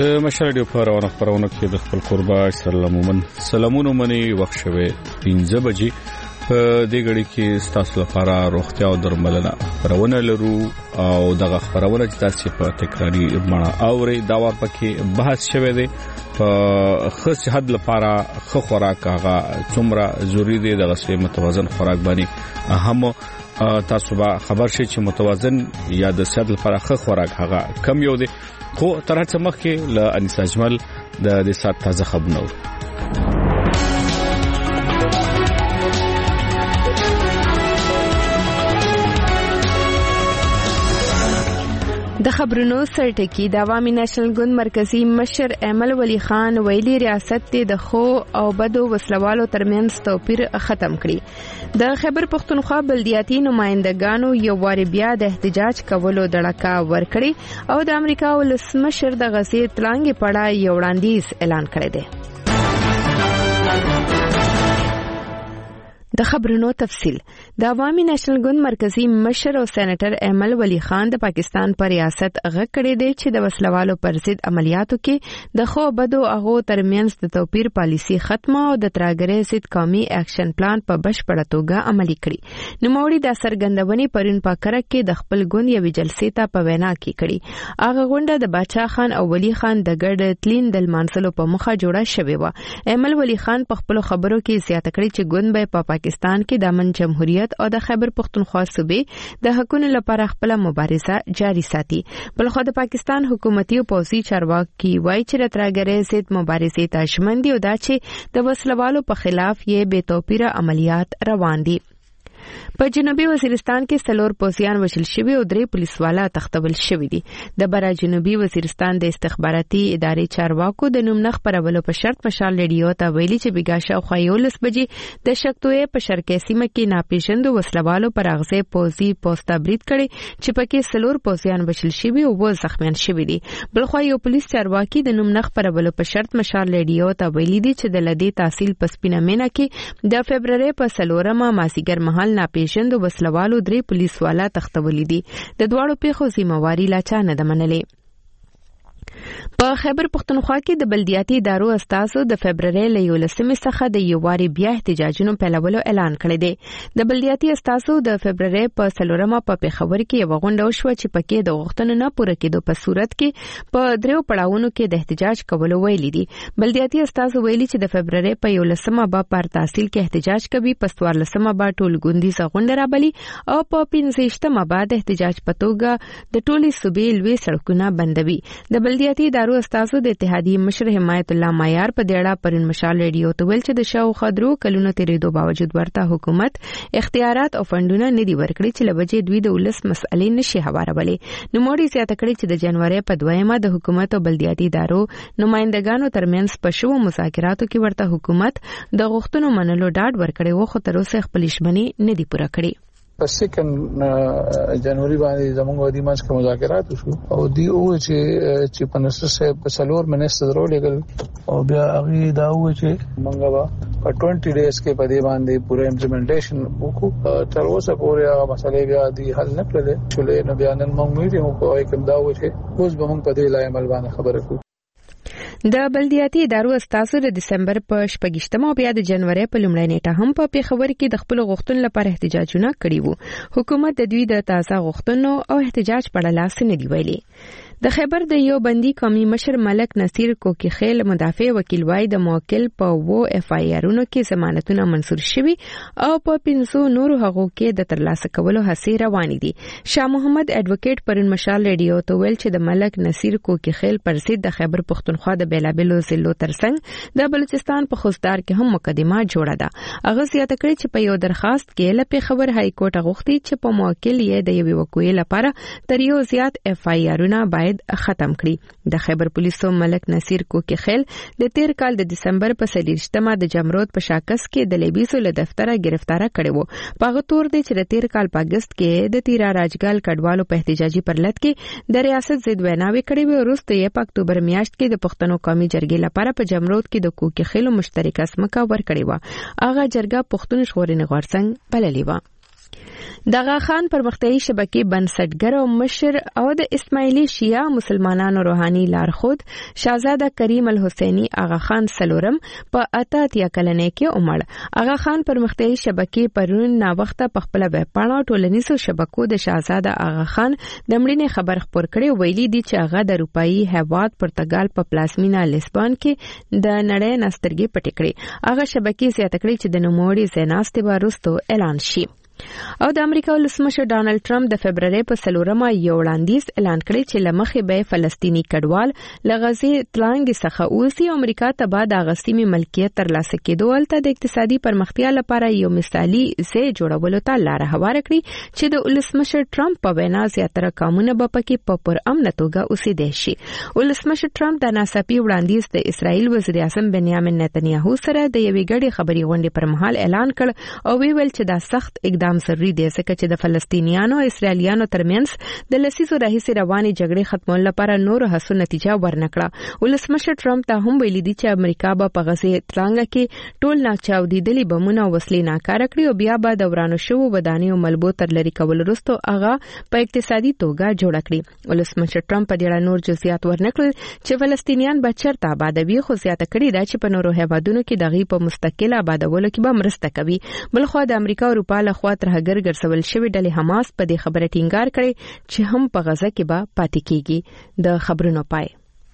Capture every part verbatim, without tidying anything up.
د مشر رادیو په روانه خبرونه کې د خپل قربا سلامون سلامونه منی وخت شوه پنځه بجې په دې غړي کې ستاسو لپاره روغتیا او درملنه خبرونه لرو او دغه خبرونه چې تاسو په تکراری مړه اوري دا ور پکې بحث شوه دی په خاص حد لپاره خو خوراک هغه څومره ضروری دی دغه سه متوازن خوراک باندې اهم تاسو به خبر شئ چې متوازن یا د صحت لپاره خو خوراک هغه کم یو دی خو تر هڅه مخکې ل انیسا اجمل د دې سات تازه خبرونه د خبرونو سرټکی د عوامي نېشنل ګوند مرکزی مشر احمد ولی خان ویلي ریاست د خو او بدو وسلوالو ترمنځ توپیر ختم کړي د خیبر پختونخوا بلدیاتي نمائندګانو یو وار بیا د احتجاج کولو دړکا ورکړي او د امریکا ولسمشر د غزي تلانګي پړه یو وړاندیز اعلان کړی دی. د خبرونو تفصیل د عوامي نېشنل ګوند مرکزی مشر او سېنیټر احمد ولی خان د پاکستان پر ریاست غږ کړی دی چې د وسلوالو پر ضد عملیاتو کې د خو بدو هغو ترمنځ د توپیر پالیسی ختمه او د ترهګرۍ ضد قومي اکشن پلان په بشپړه توګه عملي کړي. نوموړي د سرګندونې پرون په کرک کې د خپل ګوند یوې جلسې ته په وینا کې کړي. هغه غونډه د باچا خان او ولی خان د ګډ تلین د مانسلو په مخه جوړه شوې و. احمد ولی خان په خپل خبرو کې زیاته کړې چې ګوند به په پاکستان کې د امن جمهوریت او د خیبر پختونخوا صوبې د حقونو لپاره خپل مبارزه جاري ساتي. بلخو د پاکستان حکومتي او پوځي چارواکي وایي چې ترهګرۍ ضد مبارزې ته ژمن دي او دا چې د وسلوالو په خلاف یې بې توپیره عملیات روان دي. په جنوبي وزیرستان کې څلور پوځیان وژل شوي او درې پولیسوالا تختول شوي دي. د برا جنوبي وزیرستان د استخباراتي ادارې چارواکو د نوم نه خبرولو په شرط مشال ریډیو ته ویلي چې بیګاشا خو یولس بجې د شکتوې په شرقي سیمه کې ناپېژندو وسلوالو پر اغزه پوځي پوسټه برید کړي چې پکې څلور پوځیان وژل شوي او و زخمیان شوي دي. بلخو یو پولیس چارواکي د نوم نه خبرولو په شرط مشال ریډیو ته ویلي دي چې د لدی تحصیل پسپینه مینا کې د فبرवरी په څلورمه مازیګر مهال ناپېژندو وسلوالو درې پولیسوالا تختولې دي. د دواړو پیښو ذمہواری لا چا نه ده منلې. په خیبر پختونخوا کې د بلدیاتي ادارو استازو د فبرवरी له یولسمې څخه د یوواري بیا احتجاجونو پیلولو اعلان کړی دی. د بلدیاتي استازو د فبرवरी په څلورمه په پیښور کې یو غونډه وشوه چې پکې د غوښتنو نه پوره کېدو په صورت کې په دریو پړاوونو کې د احتجاج کولو ویلي دي. بلدیاتي استازو ویلي چې د فبرवरी په یولسمه به پر تحصیل کې احتجاج کوي، په څوارلسمه به ټول ګوندیزه غونډه رابلي او په پنځویشتمه به د احتجاج په توګه د ټولې صوبې لوی سړکونه بندوي. د بلدیاتي ادارو استازو د اتحادیې مشر حمایت الله معیار په دیړه پرون مشال ریډیو ته ویل چې د شاو خضرو کلونو تیریدو باوجود ورته حکومت اختیارات او فندونه نه دی ورکړي چې لوجې دوی د ولس مسئلې نشي هوارولې. نوموړي زیاته کړې چې د جنوري په دویمه د حکومت او بلدیاتي ادارو نمائندګانو ترمنځ په شوو مذاکراتو کې ورته حکومت د غوښتنو منلو ډاډ ورکړي و خو تر اوسه خپل ژمنې نه دی پوره کړې. په سکند جنوري باندې زموږ د مانس کې مذاکرات وشو او دی او چې چې پنځه سه په څلور منسټر درولېګل او بیا هغه دا و چې موږ په بیس ډیز کې په دې باندې پوره امپلیمنټیشن وکړو. تر اوسه پورې هغه مسلې بیا دی حل نه کړل چې نو بیا نن موږ میډیم په کوم دا و چې اوس به موږ په دې لای عمل باندې خبره کوو. د بلدیاتي ادارو استازو د دسمبر په شپږشتمه او بیا د جنوري په لومړۍ نیټه هم په پیښور کې د خپل غوښتنو لپاره احتجاجونه کړي وو. حکومت د دوی د تازه غوښتنو او احتجاج په اړه لاس نه دی ویلي. د خیبر د یو بندي قومي مشر ملک نصیر کوکی خیل مدافع وکیل وای د موکل په وو اف آی آرونو کې ضمانتونه منسور شوي او په پنځو نورو هغو کې د ترلاسه کولو هڅې روانې دي. شاه محمد اډوکیټ پرون مشال ریډیو ته ویل چې د ملک نصیر کوکی خیل پر ضد د خیبر پختونخوا د بیلابلو ضلعو ترڅنګ د بلوچستان په خوزدار کې هم مقدمه جوړه ده. هغه زیاته کړې چې په یو درخواست کې له پیښور های کورټ غوښتي چې په موکل یې د یوې وقوعې لپاره تر یو زیات اف آی آرونه باید ختم کړي. د خیبر پولیسو ملک نصیر کوکی خیل د تیر کال د دسمبر په څلېرویشتمه د جمرود په شاکس کې د لیبیسو له دفتره گرفتاره کړي وو. په هغه تور دی چې د تیر کال په اگست کې د تیرا راجګال کډوالو په احتجاجي پرلط کې د ریاست ضد ویناوي کړي وو. وروسته یې په اکتوبر میاشت کې د پښتنو قومي جرګې لپاره په جمرود کې د کوکی خیل مشترکه سمکه ورکړي وو. هغه جرګه پښتون ژغورنې غورځنګ بللې وه. دغه خان پرمختیایي شبکې بنسټګر او مشر او د اسماعیلي شیعه مسلمانانو روحاني لارښود شاهزاده کریم الحسینی آغا خان سلورم په اته اتیا کلنۍ کې عمر. آغا خان پرمختیایي شبکې پرون نا وخته په خپل ویب پاڼه ټولنیزو شبکو د شاهزاده آغا خان د مړینې خبر خپور کړي. ویلي دي چې هغه د اروپאי هیواد پرتګال په پلازمینا لیسبون کې د نړۍ نسترګې پټې کړې. هغه شبکې زیاته کړې چې د نوموړي زیناستې وروسته اعلان شي. او د امریکا ولسمشر ډانلډ ټرمپ د فبرवरी په څلورمه یو وړاندیز اعلان کړی چې لمخې به فلسطینی کډوال لغزي تلانګ څخه اوسي او امریکا ته بعد اغستیمي ملکیت ترلاسه کېدو ولته د اقتصادي پرمختیا لپاره یو مثالي ځای جوړولو ته لار هواره کړی چې د ولسمشر ټرمپ په وینا زیاتره قانون به پکې په پر امن توګه اوسېدي شي. ولسمشر ټرمپ د ناڅاپي وړاندیز د اسرائیل وزیر اعظم بنیامین نتنیاهو سره د یوې ګډې خبري غونډې پر مهال اعلان کړ او ویل چې دا سخت اقدام ضروري دی ځکه چې د فلسطینیانو او اسرائیلیانو ترمنځ د لسیزو راهیسې روانې جګړې ختمولو لپاره نور هڅو نتیجه ورنکړه. ولسمشر ټرمپ ته هم ویلي دي چې امریکا به په غزه تلانګ کې ټول ناچاودیدلي بمونه او وسلې ناکاره کړي او بیا به د ورانو شوو ودانیو ملبو تر لري کول وروسته هغه په اقتصادي توګه جوړ کړي. ولسمشر ټرمپ په دې اړه نور جزئیات ورنکړل چې فلسطینیان به چیرته آبادوي خو زیاته کړي دا چې په نورو هیوادونو کې دغه په مستقل آبادولو کې به مرسته کوي. بلخو د امریکا او اروپا له خوا ترهګر ګرځول شوی ډلې حماس په دې خبره ټینګار کړي چې هم په غزه کې به پاتې کیږي. د خبرونو پای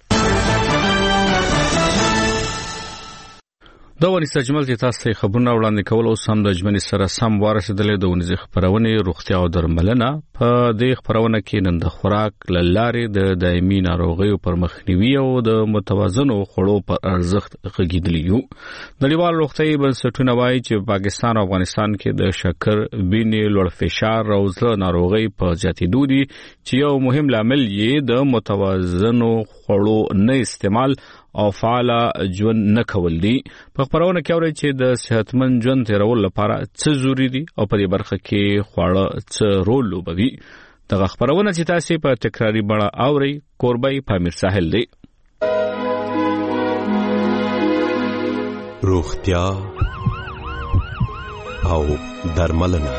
دا ونی سجمل چې تاسو خبرونه وړاندې کول او سم د جمنې سره سم وارسېدلې د ونی خبرونه روغتیا او درملنه په دې خبرونه کې نن د خوراک لارې د دایمي ناروغیو پر مخنیوي او د متوازنو خوړو پر ارزښت غږیدلی یو. نړیوال روغتیايي بنسټونه وایي چې پاکستان او افغانستان کې د شکر، وینې لوړ فشار او زړه ناروغي په زیاتېدو دي چې یو مهم لامل یې د متوازنو خوړو نه استعمال او فعال ژوند نه کول دي. په خبرونه کې اوري چې د صحتمند ژوند تیرول لپاره څه ضروری دي او په دې برخه کې خواړه څه رول لوبوي. دغه خبرونه چې تاسو په تکراری بڼه اوري کوربای پامیر ساحل دی. روغتیا او درملنه.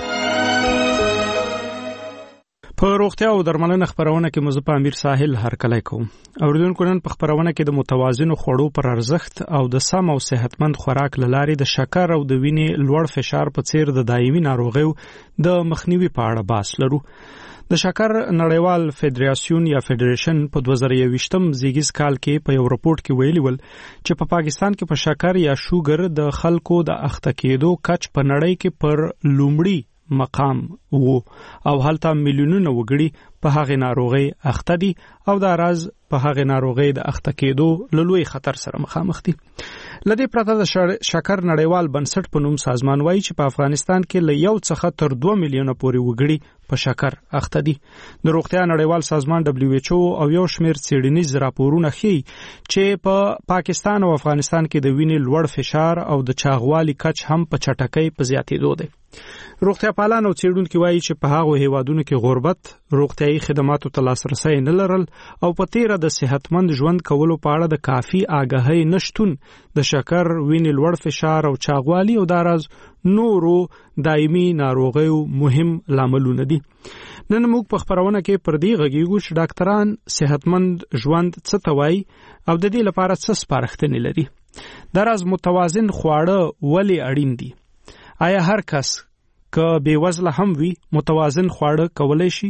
په روغتیا او درملنه خبرونه کې مزه په امیر ساحل هرکلی کوم. اوریدونکو نن په خبرونه کې د متوازن خوړو پر ارزښت او د سم او صحتمند خوراک لاري د شکر او د وینې لوړ فشار په څیر د دایمي ناروغیو د مخنیوي په اړه بحث لرو. د شکر نړیوال فدراسیون یا فدریشن په دوه زره یوویشتم زیږیز کال کې په یو راپورټ کې ویلي ول چې په پا پاکستان کې په شکر یا شوګر د خلکو د اخته کېدو کچ په نړۍ کې پر لومړی مقام وو او هلته میلیونونه وګړي په هغه ناروغي اخته دي او دا راز په هغه ناروغي د اخته کېدو لوی خطر سره مخامخ دي. لدې پرته د شکر نړیوال بنسټ په نوم سازمان وایي چې په افغانستان کې له یو څخه تر دوه میلیونه پورې وګړي په شکر اخته دي. د روغتیا نړیوال سازمان دبليو ایچ او او یو شمېر څېړنیز راپورونه ښیي چې په پاکستان او افغانستان کې د وینې لوړ فشار او د چاغوالي کچ هم په چټکۍ په زیاتېدو دی. روغتیا پالان او څېړونکي وایي چې په هغو هیوادونو کې غربت، روغتیايي خدماتو ته لاسرسی نه لرل او په تیره د صحتمند ژوند کولو په اړه د کافي آګاهۍ نشتون د شکر، وینې لوړ فشار او چاغوالي او دا راز نورو دایمي ناروغیو مهم لاملونه دي. نن موږ په خبرونه کې پر دې غږیږو چې ډاکټران صحتمند ژوند څه ته وایي او د دې لپاره څه سپارښتنې لري. دا راز متوازن خواړه ولې اړین دي؟ آیا هر کس که بې وزله هم وي متوازن خواړه کولای شي؟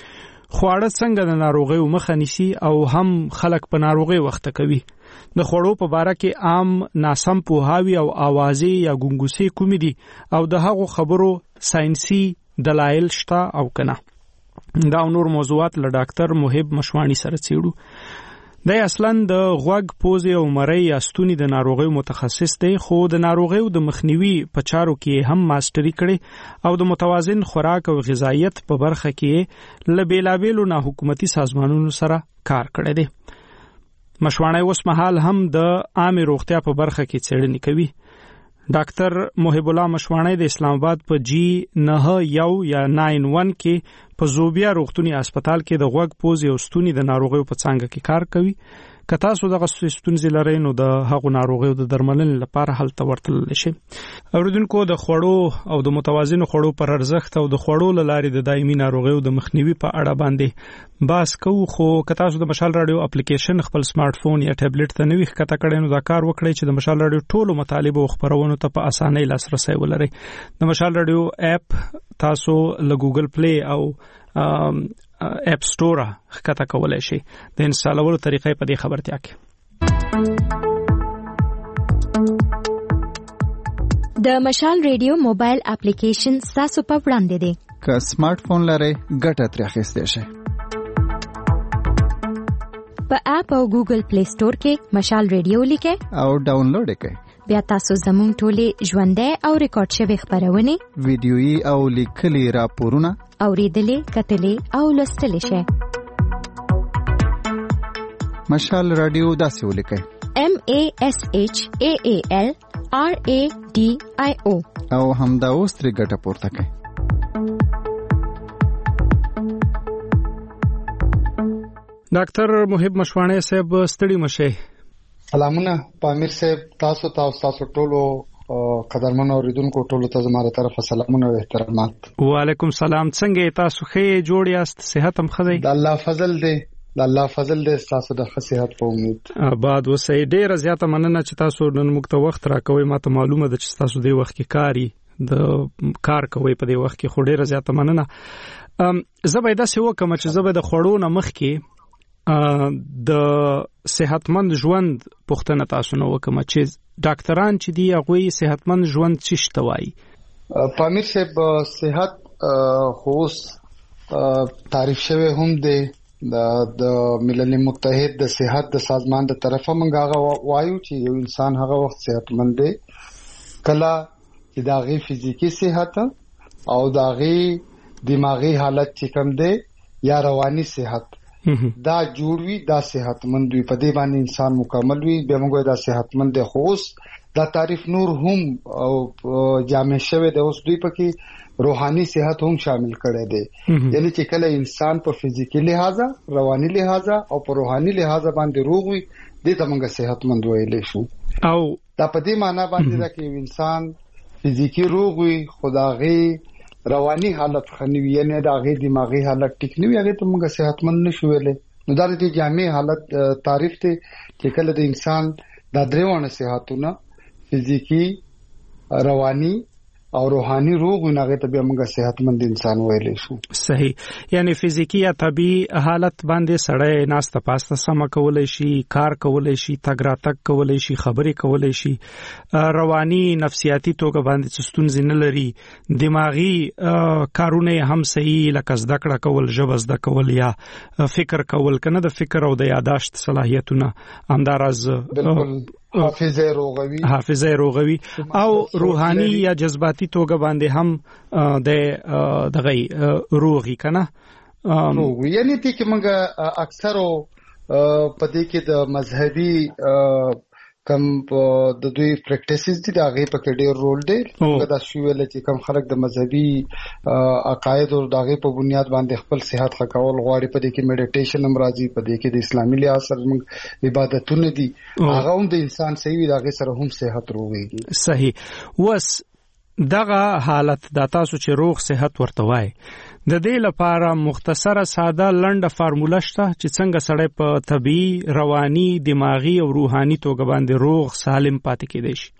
خواړه څنګه د ناروغیو مخه نیسي او هم خلک په ناروغي وخته کوي؟ د خوړو په باره کې عام ناسم پوهاوی او اوازې یا ګونګوسې کومې دي او د هغو خبرو ساينسي دلایل شته او کنه؟ دا نور موضوعات له ډاکټر محب مشوانی سره څېړو. دی اصلاً د غوږ، پوزې او مرۍ یا ستوني د ناروغیو متخصص دی خو د ناروغیو د مخنیوي په چارو کې هم ماستري کړي او د متوازن خوراک او غذایت په برخه کې له بیلابیلو ناحکومتي سازمانونو سره کار کړی دی. مشوانی اوس مهال هم د عامه روغتیا په برخه کې څېړنې کوي. ډاکټر محب الله مشوانی د اسلام آباد په جی نه یو یا ناین ون کې په زوبیا روغتونی هسپتال کې د غوږ، پوزې او ستوني د ناروغیو په څانګه کې کار کوي. که تاسو دغه ستونزې لرئ نو د هغو ناروغیو د درملنې لپاره هلته ورتللی شئ. اوریدونکو د خوړو او د متوازنو خوړو پر ارزښت او د خوړو له لارې د دایمي ناروغیو د مخنیوي په اړه باندې باس کوو. خو که تاسو د مشال رادیو اپلیکیشن خپل سمارټ فون یا ټابلیټ ته نوي ښکته کړئ نو دا کار وکړئ چې د مشال رادیو ټولو مطالب او خبرونو ته په اسانۍ لاسرسی ولرئ. د مشال رادیو اپ تاسو له ګوګل پلی او اپ سٹور ښکته کولای شئ. د انسټالولو طریقې په دې خبرتیا کې د مشال ریډیو موبایل اپلیکیشن تاسو په وړاندې دی. که سمارټ فون لرئ ګټه ترې اخیستی شئ. په اپ او ګوګل پلی سٹور کې مشال ریډیو لیکئ او ډاونلوډ یې کړئ. بیا تاسو زموږ ټولې ژوندۍ او ریکارډ شوې خبرونه ویډیويي او لیکلي راپورونه اوریدلې کتلې او لوستلې شئ. مشال رادیو داسې ولیکئ: M A S H A A L R A D I O او همدا اوس ترې ګټه پورته کړئ. ډاکټر محب مشواڼی صاحب ستړي مشه. سلامونه پامیر صاحب، تاسو تاسو تاسو ټولو قدرمن اوریدونکو ټولو ته زموږ طرفه سلامونه او احترامات. وعلیکم سلام. څنګه تاسو ښه جوړ یاست؟ صحت هم ښه دی؟ د الله فضل دی، د الله فضل دی. تاسو د ښه صحت په امید. آباد اوسئ. ډیره زیاته مننه چې تاسو نن موږ ته وخت راکوئ. ماته معلومه ده چې تاسو د وخت کې کاری د کار کوي په دې وخت کې، خو ډیره زیاته مننه. زه به داسې وکم چې زه به د خوړو نه مخکې د صحتمند ژوند پوښتنه تاسو نه وکم چې ډاکټران چې دی هغه صحتمند ژوند څه شته وایي. پامیر صاحب صحت خوص تعریف شوی هم دی د ملل متحد د صحت د سازمان د طرفه موږ هغه وایو چې یو انسان هغه وخت صحتمند دی کله چې داغي فزیکی صحت او داغي دماغي حالت چې کم دی یا رواني صحت دا جوړ وي، دا صحتمند وي. په دې باندې انسان مکمل وي. بیا موږ دا صحتمند دی. خو اوس دا تعریف نور هم او جامع شوی دی. اوس دوی پکې روحاني صحت هم شامل کړی دی. یعنی چې کله انسان په فزیکی لحاظ، رواني لحاظ او په روحاني لحاظ باندې روغ وي، دې ته موږ صحتمند ویلی شو. او دا په دې معنی باندې دا چې انسان فزیکی روغ وي خو داغي رواني حالت خنوي، یعنی دا غي دماغي حالت ټیک نه وي، هغه ته موږ صحتمند نشو ویلې. نو دا د جامع حالت تعریف ته چې کله د انسان د دریوانه صحتونه فزیکی، رواني او روحاني روغ نه غي ته به موږ صحتمند انسان ویلې شو. صحیح. یعنی فزیکی یا طبي حالت باندې سړی ناسته پاسته سم کولای شي، کار کولای شي، تګ راتګ کولای شي، خبرې کولای شي. رواني نفسیاتی توګه باندې ستونزې نه لري. دماغي کارونه هم صحیح لکه زده کړه کول، ژبه زده کول یا فکر کول، کنه د فکر او د یاداشت صلاحیتونه همدارز حافظه روغوي حافظه روغوي او روحاني یا جذباتي توګه باندې هم د دغه روغي کنه روغي. یعنی ته چې موږ اکثر په دې کې د مذهبي کم د دوی پریکټیسز دي دا غي په کې ډېر رول دی. موږ دا شو ویل چې کم خلک د مذهبي عقاید او دغه په بنیاد باندې خپل صحت ښه کول غواړي. په دې کې میډیټیشن هم راځي، په دې کې د اسلامي لحاظ سره موږ عبادتونه دي، هغه هم د انسان صحیح وي، دغه سره هم صحت روغيږي. صحیح. وس دغه حالت د تاسو چې روغ صحت ورته وای د دې لپاره مختصره ساده لنډه فارموله شته چې څنګه سړی په طبي، رواني، دماغي او روحاني توګه باندې روغ سالم پاتې کېدای شي.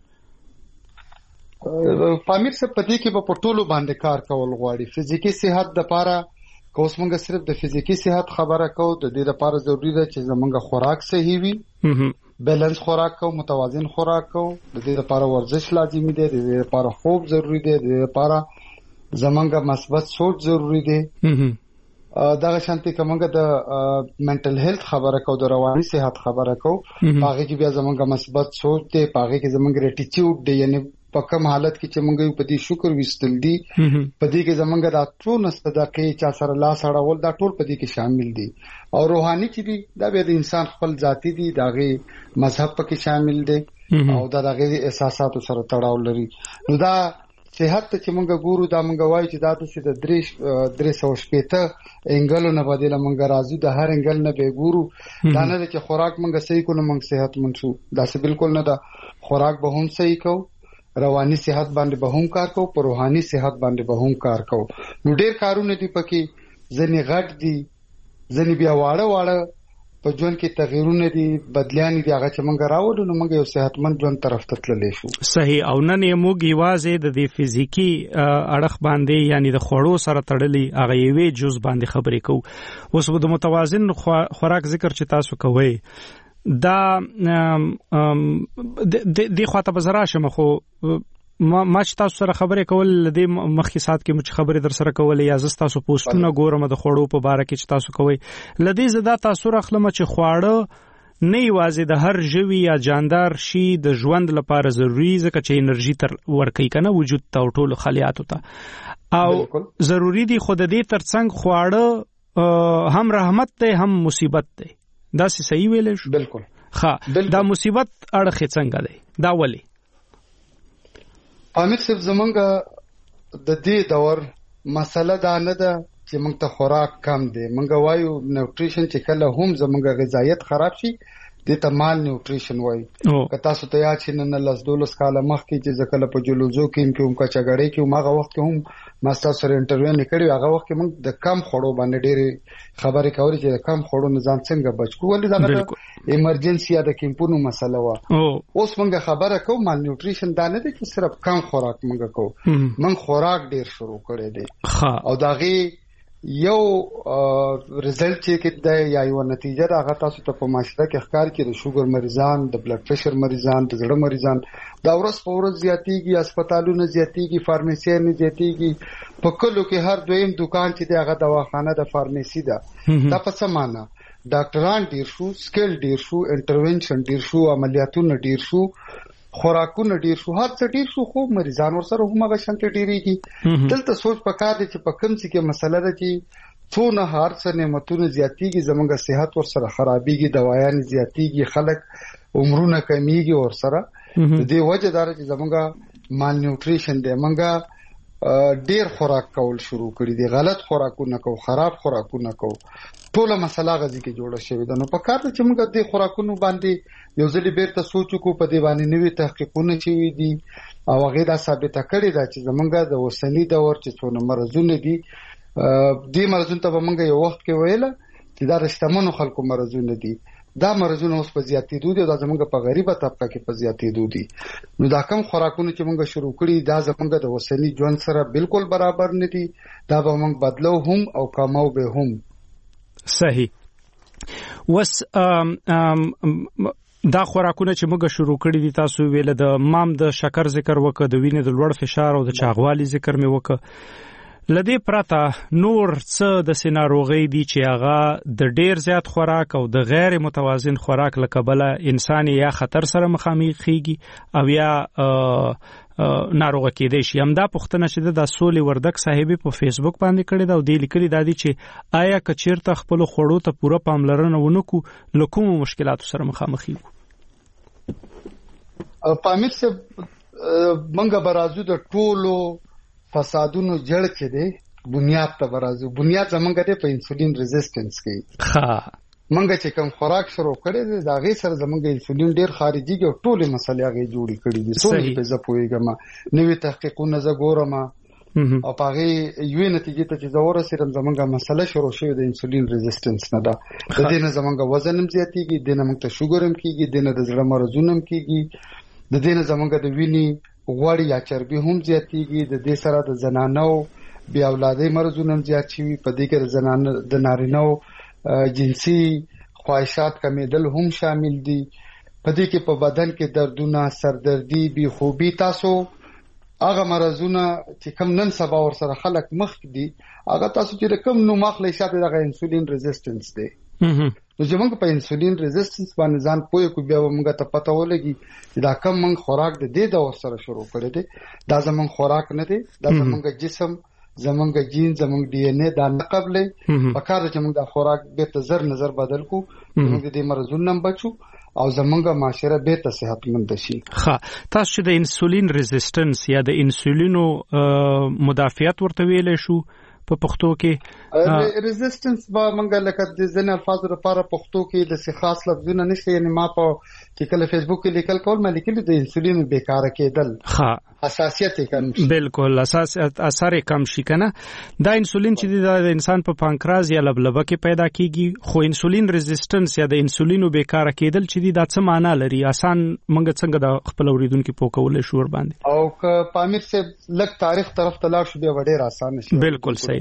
پامیر څه پدې کې په ټولو باندې کار کول غواړي. فزیکی صحت د لپاره که اوس موږ صرف د فزیکی صحت خبره کوو، د دې لپاره ضروری ده چې زموږ خوراک صحیح وي، بیلنس خوراک کو، متوازن خوراک کو. د دې لپاره ورزش لازمي دی، د دې لپاره خوب ضروری دی، د دې لپاره زمونږه مثبت سوچ ضروری دی. دا شانتي کومه د منټل هیلث خبره کو، د رواني صحت خبره کو، هغه کې بیا زمونږه مثبت سوچ دی، هغه کې زمونږ ریټیټیوډ دی، یعنی په کوم حالت کې چې موږ په دې شکر وستل دي، په دې کې زمونږه د ټول صدقې چا سره لاس اړول دا ټول په دې کې شامل دي. او روحاني چې دي دا به د انسان خپل ذاتی دي، داغه مذهب پکې شامل دي او دا دغه احساساتو سره تړاو لري. نو دا صحت ته چې موږ ګورو دا موږ وایو چې دا د درې درې سوه شپېته انګلو نه بدله موږ راځو د هر انګل نه به ګورو دا نه ده چې خوراک موږ صحیح کړو موږ صحتمند شو داسې بالکل نه ده خوراک به هم صحیح کوو رواني صحت باندې به هم کار کوو په روحاني صحت باندې به هم کار کوو نو ډېر کارونه دي پکې ځینې غټ دي ځینې بیا واړه واړه په ژوند کې تغیرونه دي بدلیان دي هغه چې موږ راوړو نو موږ یو صحتمند ژوند طرف ته تللی شو صحیح او نن یې موږ یوازې د دې فزیکي اړخ باندې یعنی د خوړو سره تړلي هغه یوې جز باندې خبرې کوو اوس د متوازن خوراک ذکر چې تاسو کوئ دا د خواته بزرا شمه خو ما ما چې تاسو سره خبرې کول د مخکې سات کې مچ خبرې در سره کولې یا زستا تاسو پوسټونه ګورم د خوړو په باره کې چې تاسو کوي لدې زدا تاسو راخلم چې خواړه نه یوازې د هر ژوي یا جاندار شي د ژوند لپاره ضروری ځکه چې انرژي تر ورکوي کنه وجود ته ټول خلیاتو ته او ضروری دي خود دې ترڅنګ خواړه هم رحمت دی هم مصیبت دی دا صحیح ویل شو بالکل ها دا مصیبت اړه څنګه دی دا ولی امیر صاحب زمونږ د دې دور مسله دا نه ده چې موږ ته خوراک کم دی موږ وایو نیوټریشن چې کله هم زمونږ غذایت خراب شي د ته مال نیوټریشن وایي که تاسو ته یاد شي نن لس دولس کاله مخکې چې ځکه په جلوزو کې کوم کچاګړې کې هغه وخت کې هم ما تاسو سره انټرویو نکړی هغه وخت کې موږ د کم خوړو باندې ډېرې خبرې کولې چې د کم خوړو نه ځان څنګه بچ کو ولې دا ایمرجنسي یا د کیمپونو مسله و اوس موږ خبره کوو مال نیوټریشن دا نه دی چې صرف کم خوراک موږ کوو موږ خوراک ډېر شروع کړی دی او داغه یو ریزلټ چې کېده یا یو نتیجه دا هغه تاسو ته په معاشره کې ښکار کې د شوګر مریضان د بلډ پريشر مریضان د زړه مریضان دا ورځ په ورځ زیاتېږي هسپتالونه زیاتېږي فارمیسیانې زیاتېږي په کلو کې هر دویم دکان چې دی هغه دواخانه د فارمیسي ده دا په څه معنی ډاکټران ډیر شو سکل ډیر شو انټرونشن ډیر شو عملیاتونه ډیر شو خوراکونه ډیر شو هر څه ډیر شو خو مریضان ورسره هم هغه شانتي ډیریږي دلته سوچ پکار دی چې په کوم څه کې مسله ده چې څونه هر څه نعمتونه زیاتېږي زموږ صحت ورسره خرابېږي دوايان زیاتېږي خلک عمرونه کمیږي ورسره د دې وجه دا چې زموږ مال نیوټریشن دی موږ ډیر خوراک کول شروع کړی دي غلط خوراکونه کو خراب خوراکونه کو ټول مسله غزي کې جوړه شوې ده نو په کار ته چې موږ د خوراکونو باندې یو ځلې بیرته سوچ کو په دی باندې نوې تحقیقونه شوي دي او هغه دا ثابته کړی ده چې زمونږ د وسنی دور چې څونه مرزونه دي دې مرزونه ته موږ یو وخت کې ویل چې دا رښتمنو خلکو مرزونه دي دا مرزونه اوس په زیاتېدو دي دا زمونږ په غریبه طبقه کې په زیاتېدو دي نو دا کم خوراکونه چې موږ شروع کړي دا زمونږ د وسنی ژوند سره بالکل برابر نه دي دا به موږ بدلو هم او کماو به هم صحیح وس ام ام دا خوراکونه چې موږ شروع کړی دي تاسو ویل د مام د شکر ذکر وکړه د وینې د لوړ فشار او د چاغوالي ذکر مې وکړه لدې پرته نور څه د سيناروغي دي چې هغه د ډیر زیات خوراک او د غیر متوازن خوراک لکبله انسان یا خطر سره مخامخ کیږي او یا ناروغه کېدای شي همدا پوښتنه شته د سولې وردک صاحب په فیسبوک باندې کړی دا او د لیکلي د دې چې آیا کچیرته خپل خوړو ته پوره پاملرنه ونکو لکه کوم مشکلات سره مخامخ یو پامیر سے منګه برازو د ټولو فسادونو جړ کې دی بنیاد ته برازو بنیاد زمونږ د په انسولین ریزिस्टेंस کې ها منګه چې کوم خوراک شروع کړی دی دا غي سره زمونږ انسولین ډیر خارجي او ټولې مسلې هغه جوړې کړې دي ټول په زپويګم نوې تحقیقونه ز ګورم او پاره یو نتیجه ته چې زوره سره زمونږه مسله شروع شوه د انسولین ریزिस्टेंस نه ده د دې نه زمونږ وزن هم زیاتېږي د نه موږ ته شوګر هم کیږي د نه د زړه مرزونه هم کیږي د دې نه زمونږ د وینې غوړی یا چربي هم زیاتېږي د دې سره د زنانو بیا اولادې مرزونه هم زیات شي په دې کې د زنانو د نارینو جنسي خواهشات کمیدل هم شامل دي په دې کې په بدن کې دردونه سردردي بي خوبي تاسو هغه مرزونه چې کم نن سبا ور سره خلک مخ دي هغه تاسو چې کوم نو مخلي شاته د انسولین ریزिस्टेंस دی نو چې موږ په انسولین ریزिस्टेंस باندې ځان پوهه کو بیا موږ ته پته ولګي چې دا کم موږ خوراک د دې د ور سره شروع کړی دی دا زموږ خوراک نه دی دا زموږ جسم زموږ جین زموږ ډي ان اي دا نه قبلې په کار چې موږ د خوراک به ته زر نظر بدل کو موږ دې مرزونه بچو او زمونږه معاشره به ته صحتمند شي. ها تاسو چې د انسولین ریزिस्टنس یا د انسولینو مدافعت ورته ویلې شو په پښتو کې ریزिस्टنس با منګه لکه د ځین الفاظ لپاره پښتو کې د څه خاص لفظونه نشته. یعنی ما په کې کله فیسبوک کې لیکل کول ما لیکل د انسولین بیکاره کېدل ها حساسیت کم شي. بالکل اساس اثر کم شي کنه. دا انسولین چې د انسان په پانکراز یا لبلبه کې پیدا کیږي خو انسولین ریزिस्टنس یا د انسولینو بیکاره کېدل چې دا څه معنی لري آسان منګه څنګه د خپل اوریدونکو په کولې شور باندې او ک پامیر سے لک تاریخ طرف تلاش شو به ډېر آسان شي. بالکل صحیح.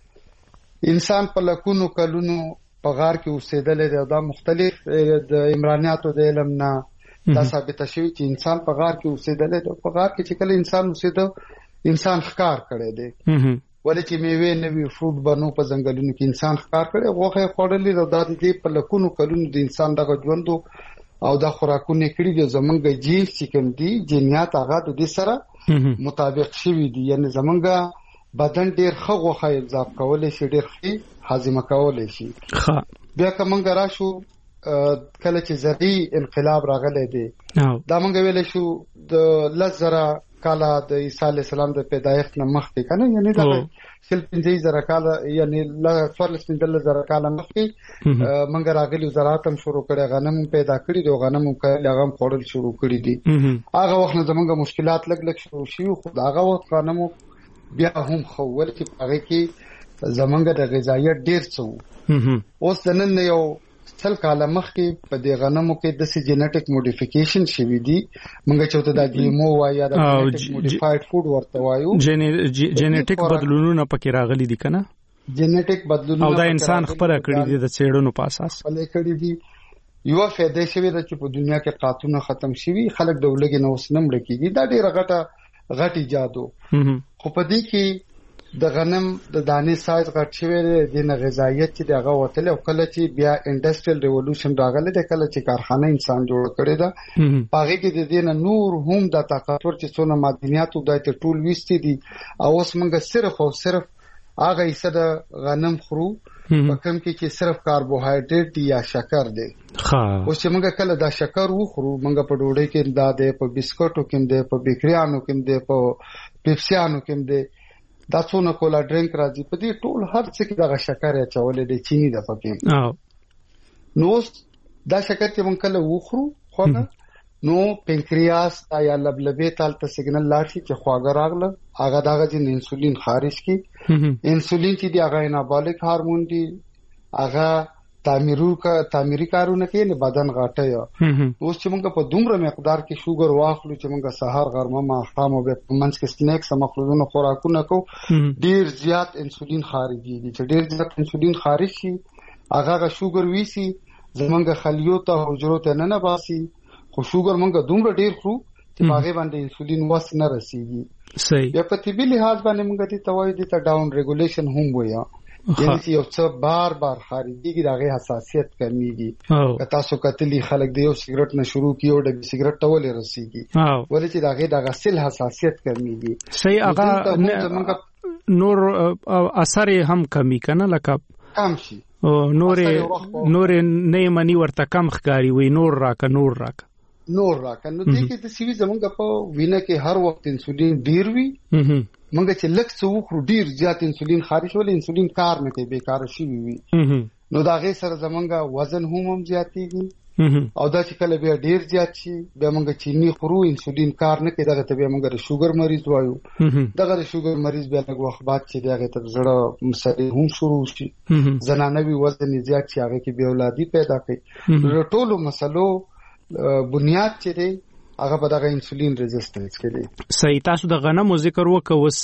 انسان په لکونو کلونو په غار کې اوسېدل دی. دا مختلف د عمرانیاتو د علم نه دا ثابت شوی چې انسان په غار کې اوسېدل دی. په غار کې چې کله انسان اوسېده انسان ښکار کړی دی ولې چې میوه نه وي فروټ بنو په ځنګلونو کې انسان ښکار کړی غوښه خوړلې دا د دې په لکونو کلونو د انسان دغه ژوندو او د خوراکونه کړی د زمونږ جین چې کوم دي جنیات هغه د دې سره مطابق شوی دي. یعنی زمونږ بدن ډیر ښه غوښه اضافه کولای شي ډیر ښه هضم کولای شي. ښه بیا کومنګ راشو کله چې زرعي انقلاب راغلی دی دا مونږ ویل شو د لزره کاله د عیسی علی السلام د پیدایښت نه مخکې کنه. یعنی دا شل پنځه زره کاله یعنی لا څوارلس پنځه زره کاله مخکې مونږ راغلی زراعت هم شروع کړی غنم پیدا کړی دی غنم کله هغه خوړل شروع کړی دي. هغه وخت نه زمونږ مشکلات لګ لګ شروع شي خو هغه وخت غنم بیا هم خول چې هغه کې زمونږ د غذایت ډیر څو. اوس نن یو څل کاله مخکې په دې غنمو کې د سي جینټیک موډیفیکیشن شوی دی. مونږ چې ته د جی ایم او وایي دا موډیفاید فود ورته وایو جینټیک بدلونونه پکې راغلي دي کنه. جینټیک بدلونونه او دا انسان خبره کړی دی د څېړنو په اساس ولې کړی دي. یو فائدې شوی د چې په دنیا کې قاتونه ختم شوي خلک د ولګي نو سنم لکېږي. دا ډیره غټه غټ ایجادو خو په دې کې د غنم د دانې سایز غټ شوی دی د غذایت چې دغه وتل او کله چې بیا انډستریل ریولوشن راغله د کله چې کارخانه انسان جوړ کړی دا پاره کې د دې نور هم د طاقتور چې څونه معدنیات او د ټول وستې دي او اوس موږ صرف او صرف هغه یې د غنم خورو په کوم کې چې صرف کاربوهایډریټ یا شکر دی. ها اوس چې موږ کله دا شکر وخورو موږ په ډوډۍ کې دا دی په بسکټو کې دی په بیکریانو کې دی په پیپسیانو کې دی دا څونه کولا ډرینک راځي په دې ټول هر څه کې دا شکر یا چولې دی چینی د پکې. نو دا شکر چې موږ کله وخورو خو نو پنکریاس یا لبلبې تال ته سیګنل لاړ چې خواږه راغله هغه دغه د انسولین خارج کی. انسولین چې دی هغه انابولیک هورمون دی هغه تعمیرو کا تعمیری کارونه کوي نه بدن غاټه یا اوس چې موږ په دومره مقدار کې شوګر واخلو چې موږ سحر غرمه ما خامو به منځ کې سنیکس مخلوقونه خوراکونه کو ډیر زیات انسولین خارجيږي چې ډیر زیات انسولین خارج شي هغه شوګر ویسي زمونږ خلیو ته حجرو ته نه نه باسي خو شوګر موږ دومره ډیر خو چې هغه باندې انسولین واس نه رسیږي. صحیح. یا په طبي لحاظ باندې موږ دې توای دي ته ډاون ریګولیشن هم ویا یعنی چې یو څه بار بار خارجيږي دغه حساسیت کمیږي. که تاسو کتلی خلک دی یو سیګریټ نه شروع کیو د سیګریټ ټول رسیږي ولې چې دغه دغه سل حساسیت کمیږي. صحیح. هغه نور اثر هم کمی کنه لکه کم شي نور نور نه منی ورته کم ښکاری وي نور راک نور راک نور راک نو دې کې د سیوی زمونږ په وینه کې هر وخت انسولین ډیر وي موږ چې لک څو وخورو ډیر زیات انسولین خارج ول انسولین کار نه کوي بیکار شي وي نو دا غي سره زمونږ وزن هم هم زیاتېږي او دا چې کله بیا ډیر زیات شي بیا موږ چینی خورو انسولین کار نه کوي دغه ته بیا موږ شوګر مریض وایو دغه شوګر مریض بیا لږ وخت بعد چې دغه ته زړه مسلې هم شروع شي زنانوي وزن زیات شي هغه کې بیا اولادي پیدا کوي ټولو مسلو بنیاد چې دی هغه په دغه انسولین ریزिस्टنس کې دی. صحیح. تاسو د غنمو ذکر وکړ وس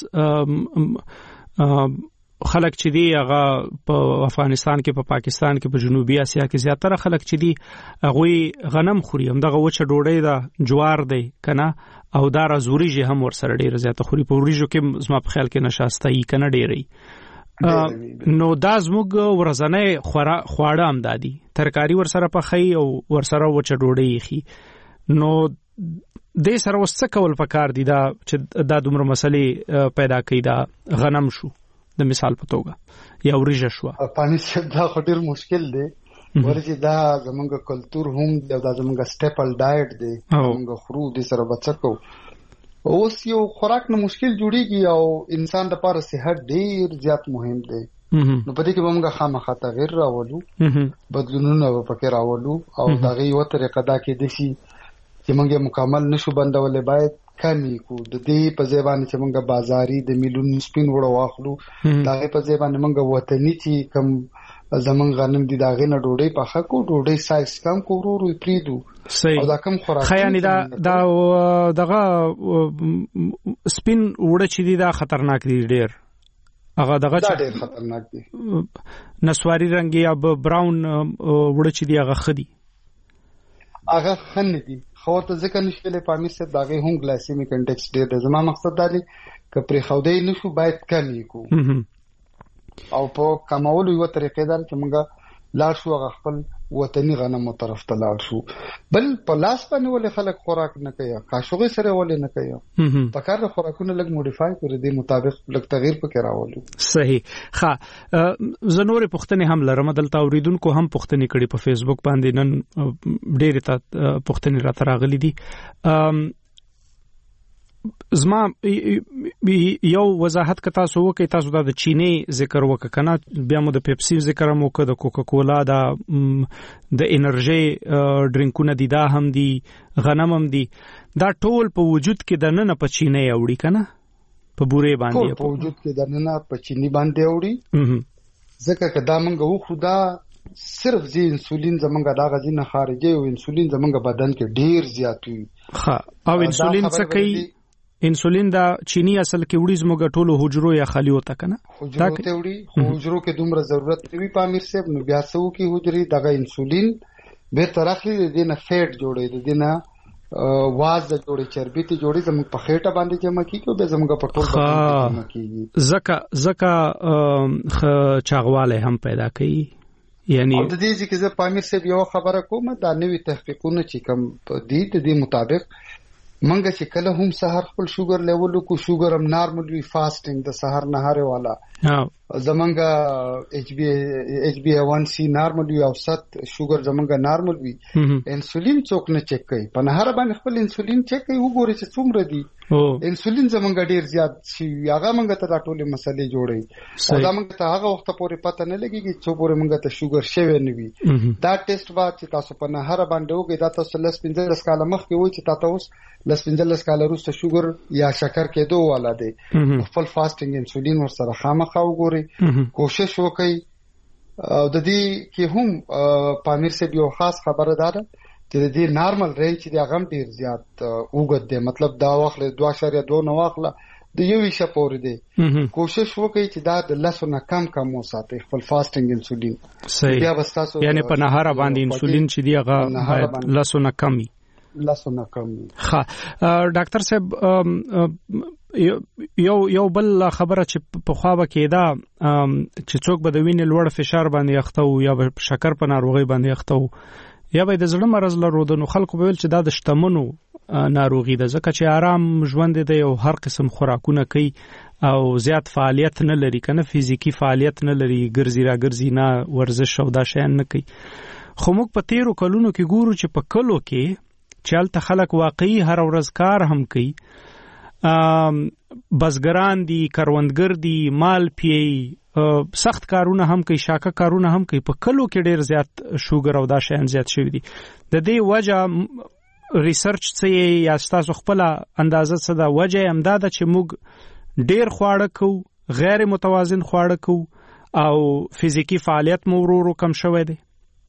خلک چې دی هغه په افغانستان کې په پاکستان کې په جنوبي اسیا کې زیاتره خلک چې دی هغه غنم خوري هم دغه وچه ډوډۍ دا جوار دی کنه او دا رازوريږي هم ور سره ډیره زیاته خوري په وريجو کې زما په خیال کې نشاسته ای کنه ډیری نو دا زموږ ورځنی خواړه هم دادي ترکاری ور سره پخې او ور سره وچه ډوډۍ خي نو د سره وسڅ کول پکار دي دا چې دا دومره مسلې پیدا کوي دا غنم شو د مثال په توګه یا وريجه شو پانی څخه دا خټیر مشکل دی ورته دا زمونږ کلچر هم دا زمونږ سټیپل ډایټ دی زمونږ خرو دي سره بچکو اوس یو خوراک نه مشکل جوړیږي او انسان لپاره صحت ډیر زیات مهم دی نو په دې کې موږ خامخا تغیر راولو بدلونونه پکې راولو او دا غي یو طریقه دا کې د شي چې موږ مکمل نشو بندولې باید کمی کو د دې په ځبانه چې موږ بازاري د میلیون سپین وړو واخلو دا په ځبانه موږ وطني چې کم زمون غنم دي دا غنه ډوډۍ په خکو ډوډۍ سایز کم کورورو پریدو او دا کم خوراک خیاني دا دا دغه سپین وړه چې دي دا خطرناک دي ډیر هغه دغه ډیر خطرناک دي نسواري رنگي یا براون وړه چې دي هغه خدي هغه خن دي خو ته ځکه نشته په مې سره دغه هم ګلاسیمیک انډیکس ډیر د زما مقصد دا دی ک پرې خودې نشو باید کمی کو او په کمولو یو طریقې دار چې موږ لاړ شو هغه خپل وطني غنمو طرف ته لاړ شو بل په لاس باندې ولې خلک خوراک نه کوي کاشوغي سره ولې نه کوي په کار د خوراکونو لګ موډیفای کړی دی مطابق لګ تغییر پکې راولو صحیح ښه زنور پښتنې هم لرم دلته اوریدونکو هم پښتنې کړي په فیسبوک باندې نن ډېر ته پښتنې را تراغلي دي زما یو وضاحت ک تاسو وکي تاسو د چینی ذکر وک کنه بیا مو د پیپسی ذکر مو ک د کوکا کولا دا د انرژي ډرینکونه دي دا هم دي غنم هم دي دا ټول په وجود کې د نن په چینی اوړي کنه په بورې باندې په وجود کې د نن په چینی باندې اوړي ځکه کدا منګه و خدا صرف زی انسولین زمونږه دا غزي نه خارجي او انسولین زمونږه بدن کې ډیر زیات وي ها او انسولین څه کوي انسولین دا چینی اصل کې وړي زموږ ټولو حجرو یا خالي وته کنه حجرو ته وړي حجرو کې دومره ضرورت دی په امیر صاحب نو بیا څو کې حجري دغه انسولین به ترخلي د دینه فیټ جوړي د دینه واز د جوړي چربي ته جوړي زموږ په خېټه باندې جمع کیږي به زموږ په ټول بدن جمع کیږي زکه زکه چاغواله هم پیدا کوي یعنی د دې چې زه په امیر صاحب یو خبره کوم دا نوې تحقیقونه چې کوم دي د دې مطابق منګه چې کله هم سحر خپل شوګر لیول کو شوګر هم نارمل وی فاستینګ د سحر نهاره والا زمونږه ایچ بی ایچ بی ون سی نارمل وی او ست شوګر زمونږه نارمل وی انسولین څوک نه چک کوي په نهاره باندې خپل انسولین چک کوي وګوري چې څومره دی انسولین زمونږه ډیر زیات شي هغه منګه ته ټولې مسلې جوړي او دا منګه ته هغه وخت پورې پته نه لګيږي چې پورې منګه ته شوګر شوی نه وي دا ټیسټ با چې تاسو په نهاره باندې وګورئ دا تاسو لس پنځه کاله مخکې وای چې تاسو اوس لس پنځه کاله وروسته شوګر یا شکر کېدو والا دی خپل فاستینګ انسولین ور سره خامخا وګورئ کوشش وکړئ او د دې کې هم پامیر سے یو خاص خبره ده چې د دې نارمل رینج دی هغه ډیر زیات وګد دی مطلب دا واخله دوه اشاریه دوه نه واخله د یو ویشه پورې دی کوشش وکړئ چې دا د لسو نه کم کم وساتئ خپل فاستینګ انسولین صحیح یعنی په نهاره باندې انسولین چې دی هغه لسو نه کمی لاسو نه کم ها ډاکټر صاحب یو یو بل خبره چې په خوا کې دا چې څوک به د وینې لوړ فشار باندې اخته او یا به شکر په ناروغي باندې اخته یا به د زړه مرز لرو د نو خلکو به ول چې دا د شتمنو ناروغي ده ځکه چې آرام ژوند دی او هر قسم خوراکونه کوي او زیات فعالیت نه لري کنه فزیکی فعالیت نه لري ګرځي را ګرځي نه ورزش او دا شیان نه کوي خو موږ په تیرو کلونو کې ګورو چې په کلو کې چالت خلک واقعي هر ورځ کار هم کوي بزګران دي کروندګر دي مال پی سخت کارونه هم کوي شاکه کارونه هم کوي په کلو کې ډیر زیات شوګر او دا شیان زیات شوی دي د دې وجه ریسرچ څه یا تاسو خپل اندازه څه دا وجه هم دا چې موږ ډیر خواړه کوو غیر متوازن خواړه کوو او فزیکی فعالیت مو ورو ورو کم شوی دی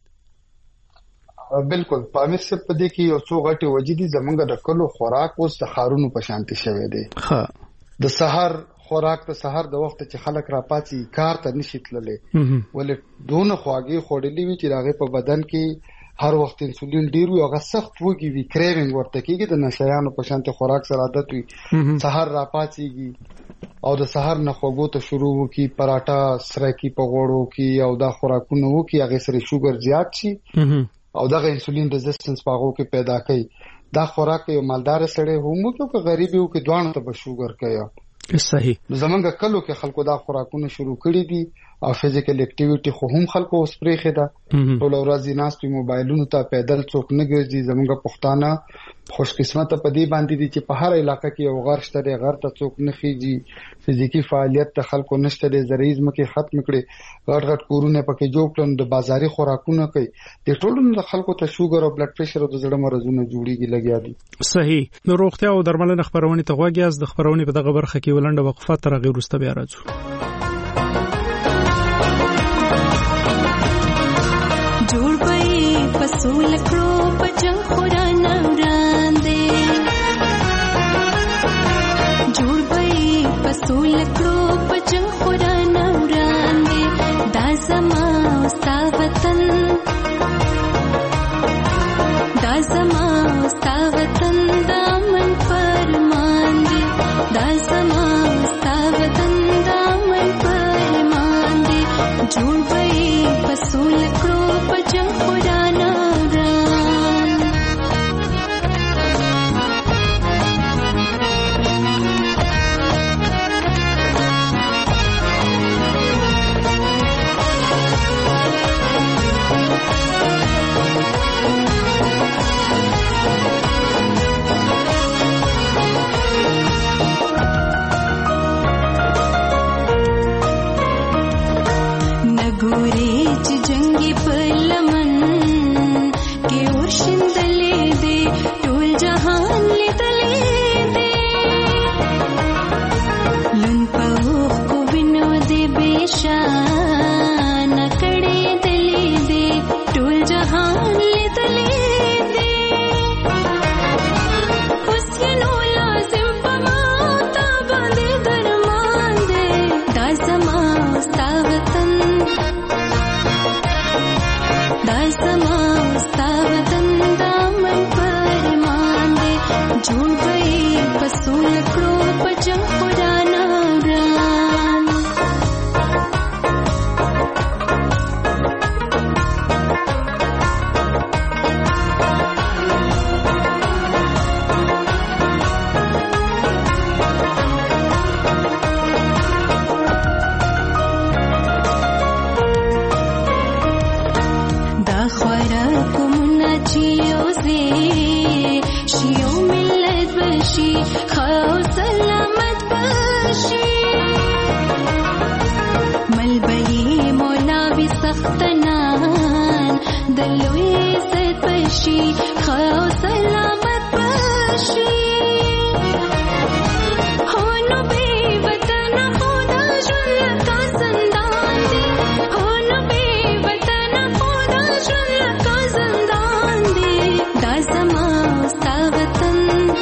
بالکل پامیر سے پدې کې یو څو غټي وجدي زمونږ د کلو خوراک اوس د خارونو په شانتي شوی دی ها د سحر خوراک ته سحر د وخت چې خلک را پاتې کار ته نشي تللې ولې دونه خواږي خوړلې وي چې هغه په بدن کې هر وخت انسولین ډیر وي هغه سخت وږي وي کریوینګ ورته کېږي د نشایانو په شانتي خوراک سره عادت وي سحر را پاتېږي او د سحر نه خوګو ته شروع وکي پراټا سره کی په غوړو کې او دا خوراکونه وکي هغه سره شوګر زیات شي او دغه انسولین ریزिस्टنس پاغو کې پیدا کوي دا خوراک یو مالدار سره هم کو غریب یو کې دوانه ته به شوګر کوي صحیح زمونږ کلو کې خلکو دا خوراکونه شروع کړي دي او فزیکل اکټیویټي خو هم خلکو اوس پرېښې ده. ټول ورځ ناست په موبایلونو ته پیدل څوک نه ګرځي. زموږ پښتانه خوش قسمته په دې باندې دي چې په هر علاقې کې یو غر شته دی، غر ته څوک نه خېږي. فزیکی فعالیت ته خلکو نشته دی، زرعي ځمکې ختم کړي، غټ غټ کورونه پکې جوړ کړل، د بازاري خوراکونه کوي. د ټولو د خلکو ته شوګر او بلډ پريشر او د زړه مرزونه جوړیږي لګیا دي. صحیح. نو روغتیا او درملنه خبرونه ته غوږیاز. د خبرونه په دغه برخه کې ولنډه وقفه تر غیر وروسته بیا راځو. جوړ پې پسول کړو پجن خورانه وړاندې، جوړ پې پسول کړو پجن خورانه وړاندې، دا زما ستا وطن، دا زما ستا وطن، دا من فرمان دی، دا زما ستا وطن، دا من فرمان دی. جوړ پې پسول کړو پجن خورانه وړاندې. نګورې چې جنگي په لمن کې اور شیندلې دي، ټول جهان لیدلې دي، لون په اوښکو وینو دې بېشان کړې دلې دي، ټول جهان لیدلې دي. اوس یې نو لازم په ما تا باندې درمان دی، دا زما ستا وطن، دا زما ستا وطن، دا من فرمان دی. جوړ پې پسول کړو پجن خورانه وړاندې. دا خوراکونه چې اوسې شي او ملت بشي، ښه او سلامت بشي، ملبري مولوي سختنان د لوی عزت بشي، ښه او سلامت بشي. هو نو بې وطنه خو دا ژوند لکه زندان دی، هو نو بې وطنه خو دا ژوند لکه زندان دی. دا زما ستا وطن،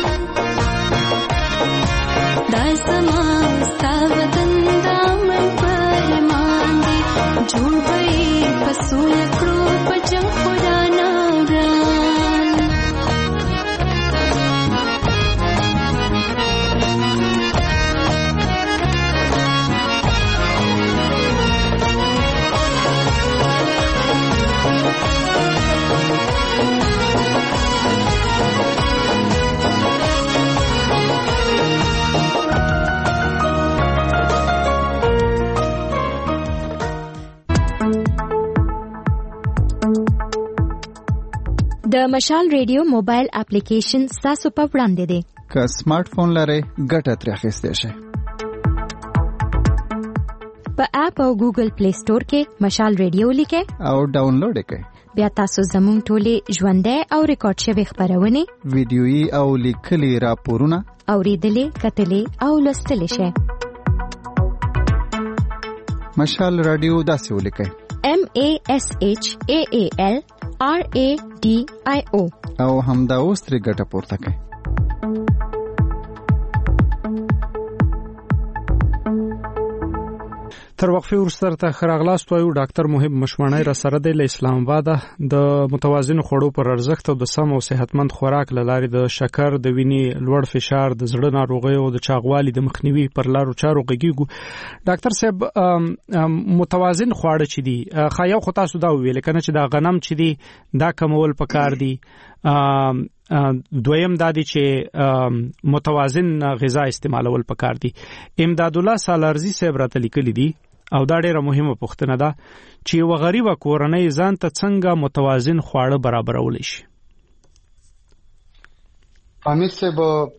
دا زما ستا وطن، دا من فرمان دی. جوړ پې پسول کړو پجن خورانه وړاندې. د مشال ریډیو موبایل اپلیکیشن تاسو په وړاندې دی. که سمارټ فون لرئ ګټه ترې اخیستی شئ. په اپ او ګوګل پلی سٹور کې مشال ریډیو لیکئ او ډاونلوډ یې کړئ. بیا تاسو زموږ ټولې ژوندۍ او ریکارډ شوي خبرونه، ویډیويي او لیکلي راپورونه اوریدلې، کتلې او لوستلې شئ. مشال رادیو داسې ولیکئ: M A S H A A L R A D I O او همدا اوس ترې ګټه پورته کړئ. تر وقفه وروسته ته خراغلاست وایو ډاکټر محب مشمنای را سره د اسلام آباد د متوازن خوړو پر ارزښت او د سم او صحتمند خوراک لاري د شکر، د وینې لوړ فشار، د زړه ناروغیو او د چاغوالي د مخنیوي پر لارو چارو غږیږو. ډاکټر صاحب متوازن خواړه چې دي خایو خو تاسو دا ویل کنه چې دا غنم چې دي دا کمول پکار دي، دویم دا دی چې متوازن غذا استعمالول پکار دي. امداد الله سالارزی صاحب راته لیکلی دي او دا ډیره مهمه پوښتنه ده چې یو غریبه کورنۍ ځان ته څنګه متوازن خواړه برابرول شي. امیر صاحب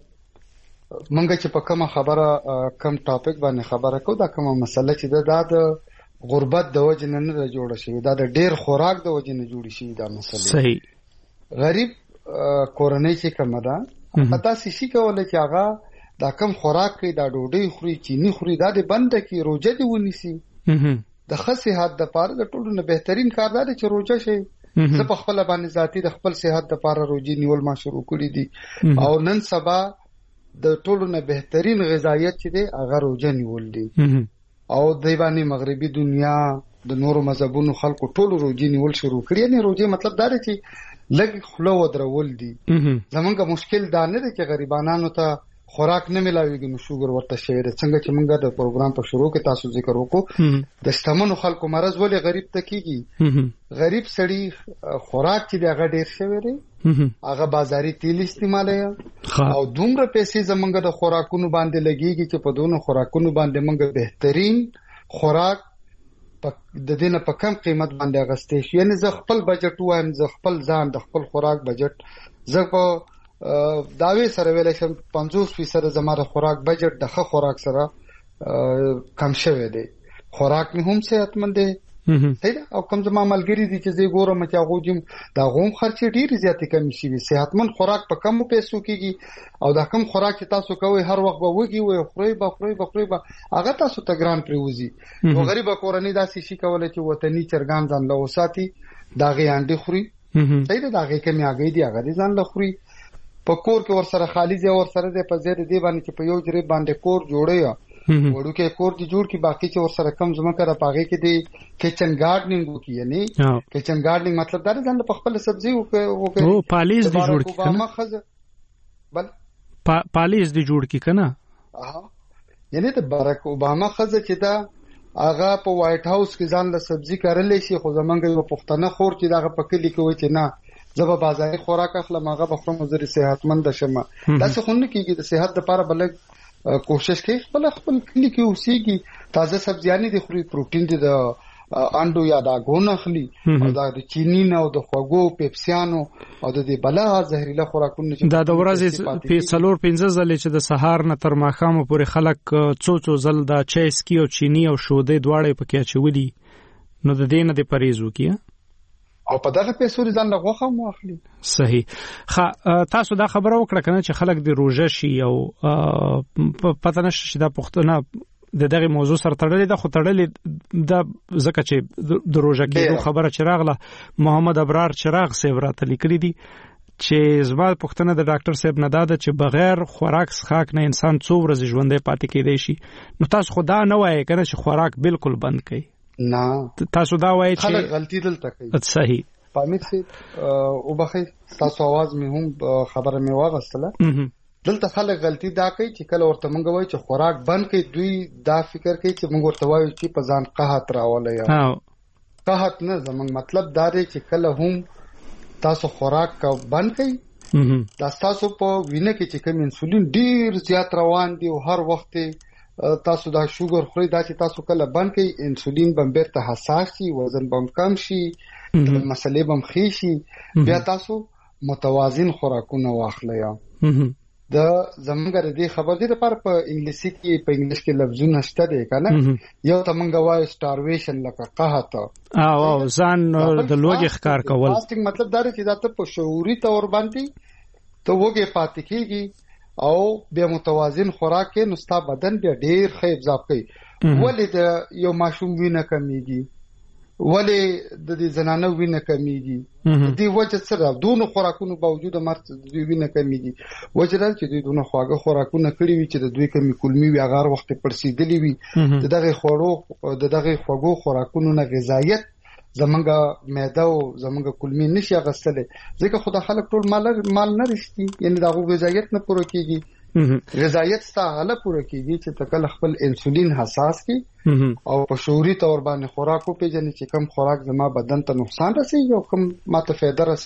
منګه چې په کومه خبره کم ټاپک باندې خبره کو دا کومه مسله چې دا د غربت د وجه نه نه جوړه شي، دا د ډیر خوراک د وجه نه جوړ شي. دا مسله صحیح. غریب کورنۍ چې کومه ده پتا سې کولای چې هغه دا کم خوراک کوي، دا ډوډۍ خوري، چینی خوري، دا د بنده کې روزه دی ونیسي. د ښه صحت لپاره د ټولو نه بهترین کار دا دی چې روزه شي. زه په خپل باندې ذاتی د خپل صحت لپاره روزي نیول ما شروع کړی دي او نن سبا د ټولو نه بهترین غذایت چې دی هغه روزه نیول دي. او د باندې مغربي دنیا د نورو مذهبونو خلکو ټولو روزي نیول شروع کړی. نه روزي مطلب دا دی چې لږ خوله ودرول دي. زمونږ مشکل دا نه دی چې غریبانو ته خوراک نه ملاويږي نو شوګر ورته شي. څنګه چې موږ د پروګرام په شروع کې تاسو ذکر وکړو د شتمنو خلکو مرز ولې غریب ته کیږي. غریب سړی خوراک چې هغه ډیر شوی دی، هغه بازاري تیل استعمالوي او دومره پیسې زمونږ د خوراکونو باندې لګيږي چې په دونو خوراکونو باندې موږ بهترین خوراک د دینه په کم قیمت باندې اغستې شي. یعنی زه خپل بجټ وایم، زه خپل ځان د خپل خوراک بجټ زه په داوی سره ویل شم پنځوس فیصد زماره خوراک بجټ د ښه خوراک سره کم شوی دی. خوراک مې هم صحتمند دی او کوم زما ملګری دي چې زه ګورم چې هغه جیم دا غوم خرچ ډیر زیاتې کم شي. صحتمند خوراک په کم پیسو کېږي او دا کم خوراک چې تاسو کوئ هر وخت به وږي وي خوري به خوري به خوري به هغه تاسو ته ګران پریوزي. نو غریب کورنۍ داسې شي کولای چې وطني چرګان ځان له وساتي داغه انډي خوري. صحیح ده، داغه کمی هغه دی هغه ځان له خوري. په کور کې ور سره خالی ځای ور سره د په زیر دی باندې چې په یو جری باندې کور جوړي وړو کې کور دی جوړ کی باقی چې ور سره کم زما کړه پاګه کې دی کچن ګارډنینګ وکي. یعنی کچن ګارډنینګ مطلب دا ځان په خپل سبزی وکي او پالیز دی جوړ کی کنه بل پالیز دی جوړ کی کنه. ها یعنی د بارک اوباما خزه چې دا هغه په وایټ هاوس کې ځان له سبزی کارلې شي خو زمونږ یو پښتنه خور چې دا په کلی کې وای چې نه زبا بازاري خوراک اخلم هغه به خپل مزري صحتمند شمه. دا څه خونه کېږي د صحت لپاره بلګ کوشش کوي خپل خپل کلی کې اوسېږي تازه سبزیانې د خوري پروتین دي د انډو یا دا غون اخلي او دا د چینی نه او د خوګو پیپسیانو او د دې بلا زهريله خوراکونه دا د ورځې په څلور پنځه ځلې چې د سهار نه تر ماښام پورې خلک څو څو ځل دا چای سکي او چینی او شودې دواړه پکې اچولي نو د دې نه د پریزو کیه او په دغه پیسو ځان له غوخه مو اخلي. صحیح. خا تاسو دا خبره وکړه کنه چې خلک د روزه شي او پته نشي چې دا پښتنه د دغه موضوع سره تړلې ده خو تړلې د زکه چې د روزه کې خبره چراغله محمد ابرار چراغ سیب راته لیکلي دي چې زما پښتنه د ډاکټر صاحب نه داده چې بغیر خوراک څخه نه انسان څو ورځې ژوندې پاتې کېدی شي. نو تاسو خدا نه وایي کنه چې خوراک بالکل بند کړئ. نه تاسو دا وایي چې خلک غلطي دلته کوي. صحیح. پامیر سي او بخي تاسو आवाज مې هم خبره مې واغستله. دلته خلک غلطي دا کوي چې کله ورته مونږ وایي چې خوراک بند کړي دوی دا فکر کوي چې مونږ ورته وایو چې په ځان قحط راولې. ها قحط نه زمونږ مطلب دا دی چې کله هم تاسو خوراک کا بند کړئ دا تاسو په وینه کې چې کوم انسولین ډیر زیات روان دی او هر وخت تاسو دا شوګر خوري دا چې تاسو کله بند کړئ انسولین بم بیرته حساس شي وزن بم کم شي مسلې بم خي شي بیا تاسو متوازن خوراکونه واخلئ. د زمونږ د دې خبر دې لپاره په انګلیسي کې په انګلیش کې لفظونه شته دي کنه. یو ته مونږ وایو سټارویشن لکه قحط او ځان د لوګي ښکار کول. فاستینګ مطلب دا دی چې دا ته په شعوري تور باندې ته وګه پاتې کیږي او بیا متوازن خوراک کې نو ستا بدن بیا ډیر ښه ابزاب کوي. ولې د یو ماشوم وینه کمیږي ولې د دې زنانه وینه کمیږي د دې وجه سره دونو خوراکونو باوجود مرته د دې وینه کمیږي وجه دا چې دوی دونه خواږه خوراکونه کړی وي چې د دوی کمی کولمي وی هغه وخت پرسیدلی وي د دغه خورو د دغه خوږو خوراکونو نه غذایت زمونږه معده او زمونږه کولمي نشي غسله ځکه خدای خلک ټول مال مال نه رښتي یعنی دغه غذایت نه پوره کیږي. غذایت ستاله پوره کیږي چې تکل خپل انسولین حساس کی او په شعوري تور باندې خوراکو پیژنې چې کم خوراک زما بدن ته نقصان رسي او کم ماته فایده رسي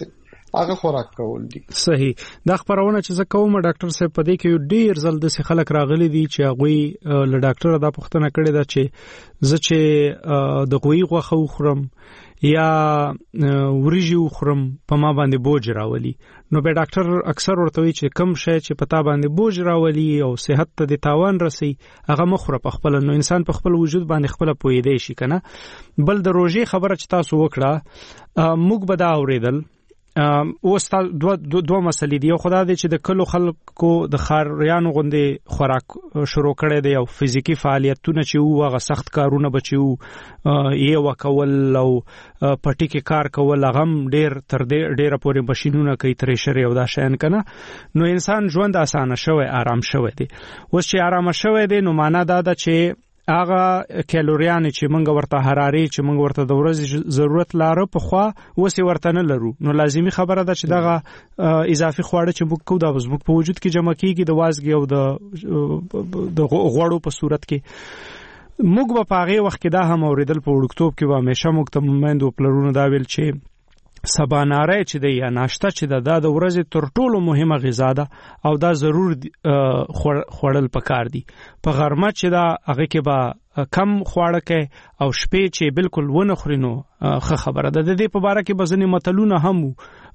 هغه خوراک کول دي. صحیح. دا خبرونه چې زه کوم ډاکټر صاحب په دې کې ډیر زل د خلک راغلي دي چې هغه له ډاکټر دا پوښتنه کړې ده چې زه چې د غوي غوښه وخورم یا وريجي وخورم په ما باندې بوج راولي، نو به ډاکټر اکثر ورته وی چې کم شي چې پتا باندې بوج راولي او صحت ته د تاوان رسي هغه مخره په خپل، نو انسان په خپل وجود باندې خپل پوهیدای شي کنه. بل د روزي خبره چې تاسو وکړه موږ به دا اوریدل او ستاسو دوه دوه مسلې دي. خدا دې چې د کلو خلکو د خاریانو غوندې خوراک شروع کړي دي او فزیکی فعالیتونه چې وو هغه سخت کارونه بچو یې وکول او پټی کې کار کول هغه ډیر تر دې ډیره پورې ماشينونه کوي ترشر یو دا شین کنه، نو انسان ژوند اسانه شوی آرام شوی دی. اوس چې آرام شوی دی نو معنا دا ده چې هغه کالوریان چې موږ ورته حراري چې موږ ورته د ورځې ضرورت لاره په خوا وسی ورته نه لرو، نو لازمی خبره ده چې دغه اضافي خواړه چې موږ کو دا وزموږ په وجود کې جمع کیږي د وازګي او د د غوړو په صورت کې. موږ په هغه وخت کې دا هم اوریدل په وړکتوب کې و همیشه موږ ته مومند او پلرونو دا ویل چې سباناره چې دی یا ناشته چې دا د ورځې تر ټولو مهمه غذا ده او دا ضرور خوړل پکار دي. په غرمه چې دا هغه کې به کم خواړه کې او شپې چې بالکل ونه خوري نو ښه خبره ده. د دې په باره کې بزنې متلونه هم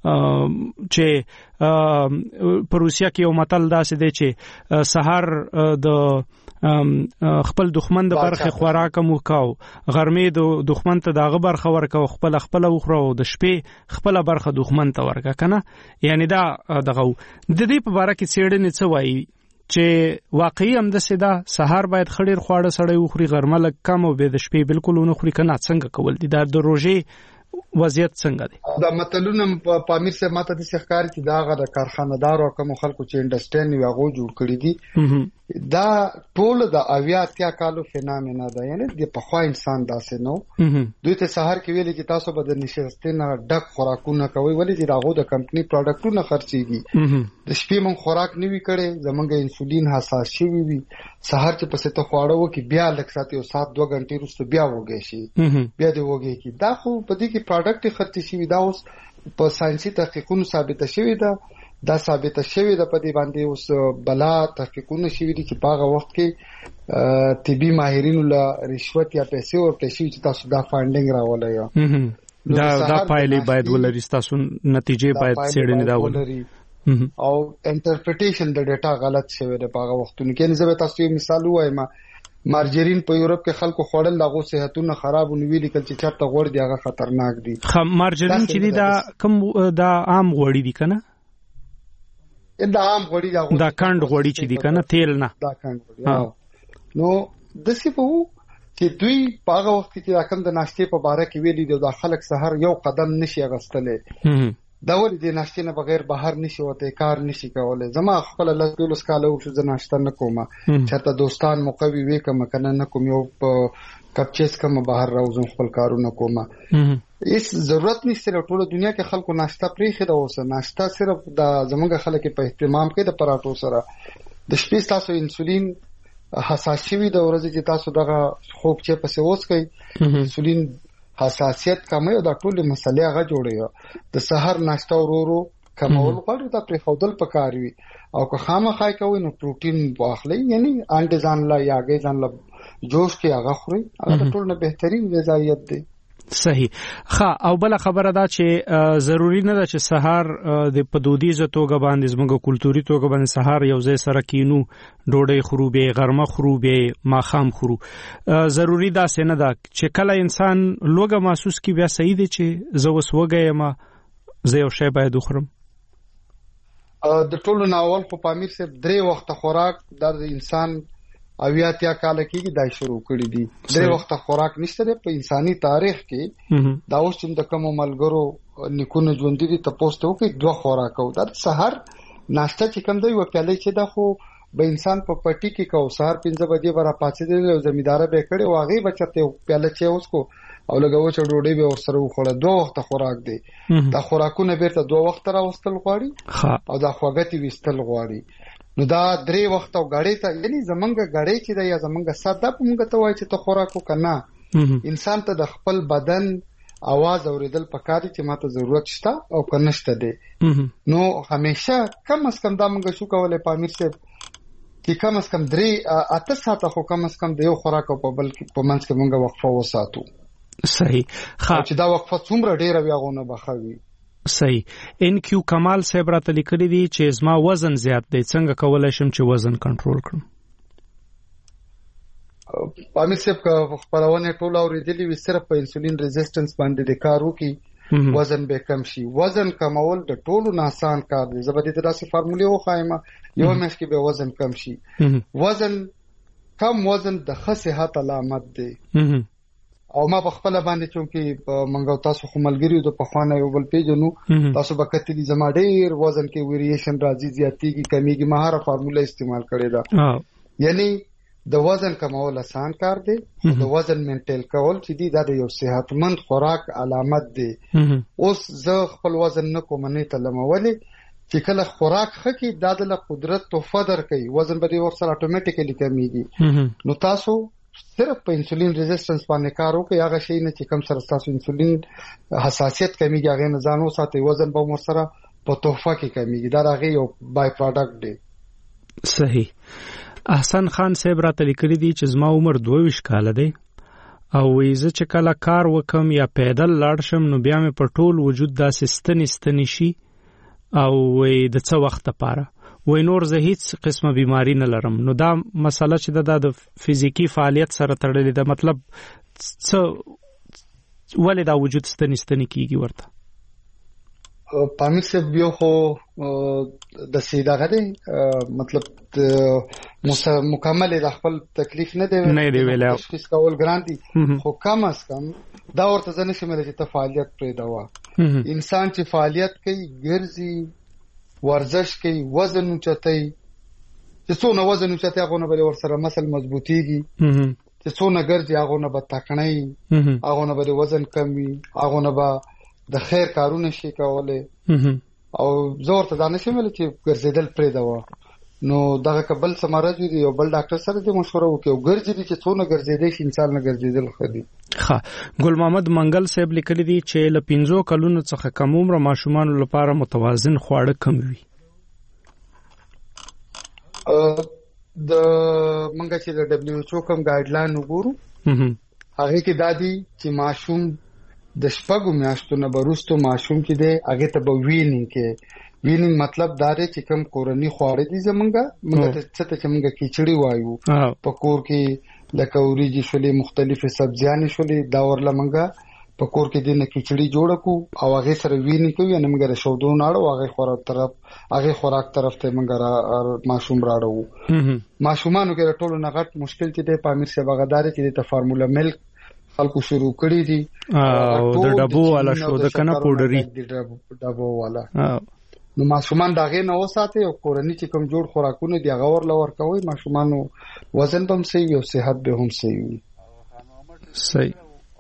چې په روسیا کې یو متل داسې دی چې سحر د خپل دښمن د برخه خوراک مو کاو، غرمې د دښمن ته دغه برخه ورکاو، خپل خپل وخورو او د شپې خپل برخه دښمن ته ورکا کنه. یعنی دا دغه د دې په باره کې څېړنې څه وایي چې واقعي هم د سیدا سحر باید خړیر خواړه سړی وخوري، غرمه لږ کم او به د شپې بالکل ونه خوري کنه. څنګه کول دي دا د روزي وضعیت څنګه دی؟ دا متلونه په پامیر سره ماته د ښکار چې دا غره کارخانه‌دار او کوم خلکو چې انډستری یو هغه جوړ کړی دي دا ټول د اویا اتیا کالو فینامنا ده. یعنی د پخوا انسان داسې نو دوی ته سحر کې ویل چې تاسو به د نشستنه ډک خوراکونه کوي ولې چې داغه د کمپنی پروډکټونه خرڅيږي، د شپې مون خوراک نیوي کړي زمونږ انسولین حساس شي وي سحر چې پسې ته خواړه وکي بیا لک ساتي او سات دوه غنټې وروسته بیا وږي شي بیا دی وږي کی دا خو په دې کې پروډکټ خرڅي شي دا اوس په ساينسي تحقیقونو ثابت شوی ده. دا ثابت شوی ده په دې باندې اوس بلا تحقیقونه شوی دي چې په هغه وخت کې طبي ماهرینو له رشوت یا پیسې ورته شي چې تاسو دا فاندینګ راولای دا دا پایلې باید ولري، تاسو نتیجې باید څېړنې دا ولري او انټرپریټیشن د ډیټا غلط شوی دی په هغه وختونو کې. نو زه تاسو یو مثال وایم، مارجرین په یورپ کې خلکو خوړل دغه صحتونه خراب ونوي لیکل چې چرته غوړ دی هغه خطرناک دي. خ مارجرین چې دی دا کوم دا عام غوړی دی کنه؟ دا عام غوړی دا دا کاند غوړی چې دی کنه تیل نه دا کاند غوړی. نو د سی په چې دوی په هغه وخت کې دا کم د ناشتې په باره کې ویلي د خلک سحر یو قدم نشي اغستلې، دا ولې د ناشتې نه بغیر بهر نشي وته کار نشي کولای. زما خپل الله تعالی سکاله او چې ناشته نه کومه چرته دوستان مقوي وې کوم کنه نه کوم یو کپچیس کوم بهر راوزم خپل کارونه کومه، هیڅ ضرورت نشته. ټول دنیا کې خلکو ناشته پرې خره اوسه ناشته صرف د زمونږ خلک په اهتمام کې د پراټو سره د شپې تاسو انسولین حساس شوی د ورځې چې تاسو دغه خوب چې پسې اوس کوي انسولین حساسیت کمه او د ټول مسلې هغه جوړي د سحر ناشته ورورو کمول غواړي دا پرې خودل پکاري او که خامخای کوي نو پروتین واخلي یعنی انډ ځان لا یاګي ځان لا جوش کې هغه خوري هغه ټول نه بهترین غذایت دی. صحیح. ښه او بل خبره دا چې ضروری نه ده چې سحر د پدودیزه توګه باندې زموږ کلتوري توګه باندې سحر یو ځای سره کینو ډوډۍ خورو به غرمه خورو به ماخام خورو. ضروری دا څه نه ده چې کله انسان لوګه محسوس کی بیا صحیح دی چې زه وس وګیم زه یو شی باید وخورم. د ټولو ناول په پامیر سره درې وخت خوراک د انسان اویاتیا کال کې دا شروع کړی دي. درې وخت خوراک نشته په انساني تاریخ کې دا اوس چې د کوم ملګرو نیکونو ژوند دي تاسو ته وکي دوه خوراک او د سحر ناشته چې کوم دی و پیاله چې دا خو به انسان په پټي کې کو سحر پنځه بجې برا پاتې دی او زمیدار به کړي او هغه بچته پیاله چې اوس کو او لګاو چې ډوډۍ به ورسره وخوړه دوه وخت خوراک دی. دا خوراکونه بیرته دوه وخت راوستل غواړي او دا خوګتی وستل غواړي. نو دا درې وخت او غاړې ته یعنی زمونږ غاړې چې دا یا زمونږ ساده په موږ ته وایي چې ته خوراک وکنه انسان ته د خپل بدن आवाज اوریدل پکاري چې ماته ضرورت شته او که نشته دی نو همیشه کم از کم دا موږ شو کولای پامیر صاحب چې کم از کم درې اته ساعته خو کم از کم د یو خوراک او په بل په منځ کې موږ وقفه وساتو. صحیح. خا چې دا وقفه څومره ډیره وي هغه نه بخوي. صحیح. ان کیو کمال صاحب راته لیکلي دي چې زما وزن زیات دی څنګه کولای شم چې وزن کنټرول کړم؟ پامیر صاحب که خبرونه ټول اوریدلې وي صرف په انسولین ریزिस्टنس باندې د کار وکي وزن به کم شي. وزن کمول د ټولو نه آسان کار دی. زبردي دراسه فارموله وخایم یو مېش کې به وزن کم شي. وزن کم وزن د ښه صحت علامت دی. او ما په خپل باندې چونکی منګو تاسو خو ملګری د پخوانه یو بل پیجنو تاسو به کتلی زما ډیر وزن کې ویریشن راځي زیاتیږي کمیږي ما هر فارموله استعمال کړی دا. یعنی د وزن کمول آسان کار دی. د وزن مینټیل کول چې دی دا د یو صحتمند خوراک علامت دی. اوس زه خپل وزن نه کوم نه تلمولې چې کله خوراک خکې دا د قدرت تو فدر کوي وزن به ور سره اتوماتیکلی کمیږي. نو تاسو صرف په انسولین ریزिस्टنس باندې کار وکړئ. هغه شی نه چې کم سره تاسو انسولین حساسیت کمیږي هغه نه ځان وساتئ وزن به مر سره په توفه کې کمیږي. دا هغه یو بای پروډکټ دی. صحیح. احسن خان صاحب راته لیکلي دي چې زما عمر دوه ویشت کاله دی او وایي چې کله کار وکم یا پیدل لاړ شم نو بیا مې په ټول وجود داسې ستنې ستنې شي او وایي د څه وخت لپاره وایي نور زه هیڅ قسمه بیماری نه لرم. نو دا مسله چې دا د فزیکی فعالیت سره تړلې ده مطلب څه ولې دا وجود ستنې ستنې کیږي ورته؟ پامیر صاحب یو خو د سیداغه دی مطلب مکمل د خپل تکلیف نه دی نه دی ویل تشخیص کول ګران دي خو کم از کم دا ورته ځنه شمیر چې ته فعالیت پرې دوا. انسان چې فعالیت کوي ګرځي ورزش کوي وزن اوچتای چې څونه وزن اوچتای هغه نه بل ور سره مسل مضبوطیږي چې څونه ګرځي هغه نه به تکړنی هغه نه به وزن کمی هغه نه به د خیر کارونه شي کولای او زور ته دانش مل چې ګرځیدل پرې دوا. نو دغه قبل سماره دي یو بل ډاکټر سره د مشوره وکړو ګرځي چې څونه ګرځیدل شي انسان نه ګرځیدل خدي. ښه. ګل محمد منګل صاحب لیکلي دي چې ل پنځو کلونو څخه کم عمر ماشومان لپاره متوازن خواړه کم وي. د منګه چې د دبليو ایچ او کوم ګایډلاین وګورو هغه کې دادی چې ماشوم د شپږو میاشتو نه وروسته ماشوم کې دی هغه ته به وینینګ کې وینینګ مطلب دا دی چې کوم کورنی خواړه دي زمونږه موږ ته څه چې موږ کیچړی وایو په کور کې لکه اوریجی شولې مختلفه سبزیانې شولې دا ورله موږ په کور کې دینه کیچړی جوړ کو او هغه سره وینینګ کوي نه موږ راشودو ناړو هغه خوراک طرف هغه خوراک طرف ته موږ ماشوم راړو. ماشومانو کې ټولو نه غټ مشکل چې دی پامیر شه بغداري کې د فارمولا ملک خلکو شروع کړی دي او د ډبو والا شو د کنه پودری د ډبو والا. نو ماشومان داغه نه وساته او کورنی چې کوم جوړ خوراکونه دی هغه ور لور کوي ماشومانو وزن هم صحیح او صحت به هم صحیح وي. صحیح.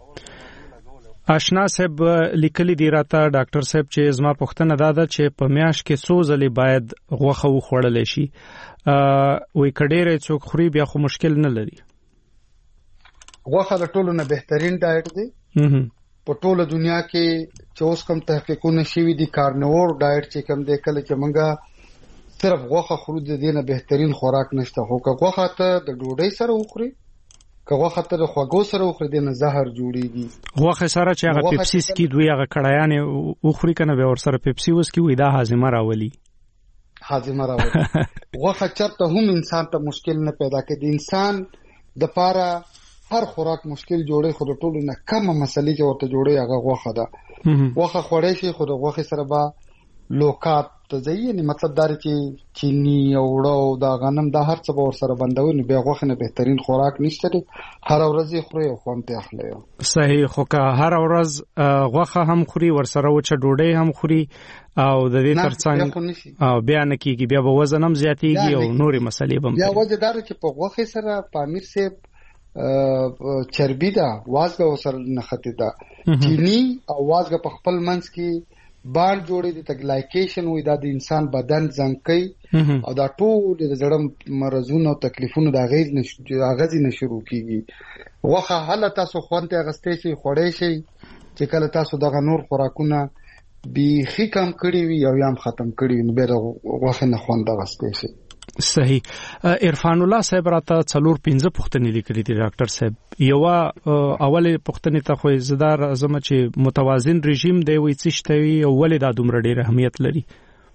آشنا صاحب لیکلي دی راته ډاکټر صاحب چې زما پوښتنه دا ده چې په میاش کې څو ځلې باید غوښه وخوړل شي وای کډېره څوک خوري بیا خو مشکل نه لري. غوښه د ټولو نه بهترین ډایټ دی په ټوله دنیا کې چې اوس کوم تحقیقونه شوي دي. کارنیوور ډایټ چې کوم دی کله چې موږ صرف غوښه خورو د دې نه بهترین خوراک نشته. خو که غوښه ته د ډوډۍ سره وخوري که غوښه ته د خوږو سره وخوري د نه زهر جوړیږي. غوښه سره چې هغه پیپسي سکي دوی هغه کړایانه وخوري کنه به ور سره پیپسي وسکي وې دا هاضمه راولي هاضمه راولي. غوښه چرته هم انسان ته مشکل نه پیدا کوي. د انسان د پاره هر خوراک مشکل جوړي خو د ټولو نه کمه مسلې چې ورته جوړي هغه غوښه ده. غوښه خوړې شي خو د غوښې سره به لوکات ته ځي نه مطلب دا چې چینی او وړو دا غنم دا هر څه به ور سره بندوي نو بیا غوښه نه بهترین خوراک نشته دی. هر ورځ خوري او خوند ته اخلي. صحیح. خو که هر ورځ غوښه هم خوري ور سره وچه ډوډۍ هم خوري او د دې ترڅنګ او بیا نه کیږي بیا به وزن هم زیاتیږي او نورې مسلې به بیا وجه دار چې په غوښه سره پامیر صاحب چربی دا وازګه وسره نخته دا چینی او وازګه په خپل منځ کې بار جوړې دي ته ګلایکیشن وې دا د انسان بدن زنګ کوي او دا ټول د زړه مرزونه او تکلیفونه د غیز نشو غزي نشو کیږي. وخه حالت تاسو خوانته غستې شي خوړې شي چې کله تاسو دغه نور خوراکونه بیخي کم کړی وي او یا هم ختم کړی وي نو بیا د غوښې نه خوند اخیستی شي. صحیح. عرفان الله صاحب راته څلور پنځه پوښتنې لیکلي دي ډاکټر صاحب. یوه اولې پوښتنې ته خو زه دا راځم چې متوازن رژیم دی وایي څه شته وي او ولې دا دومره ډېر اهمیت لري؟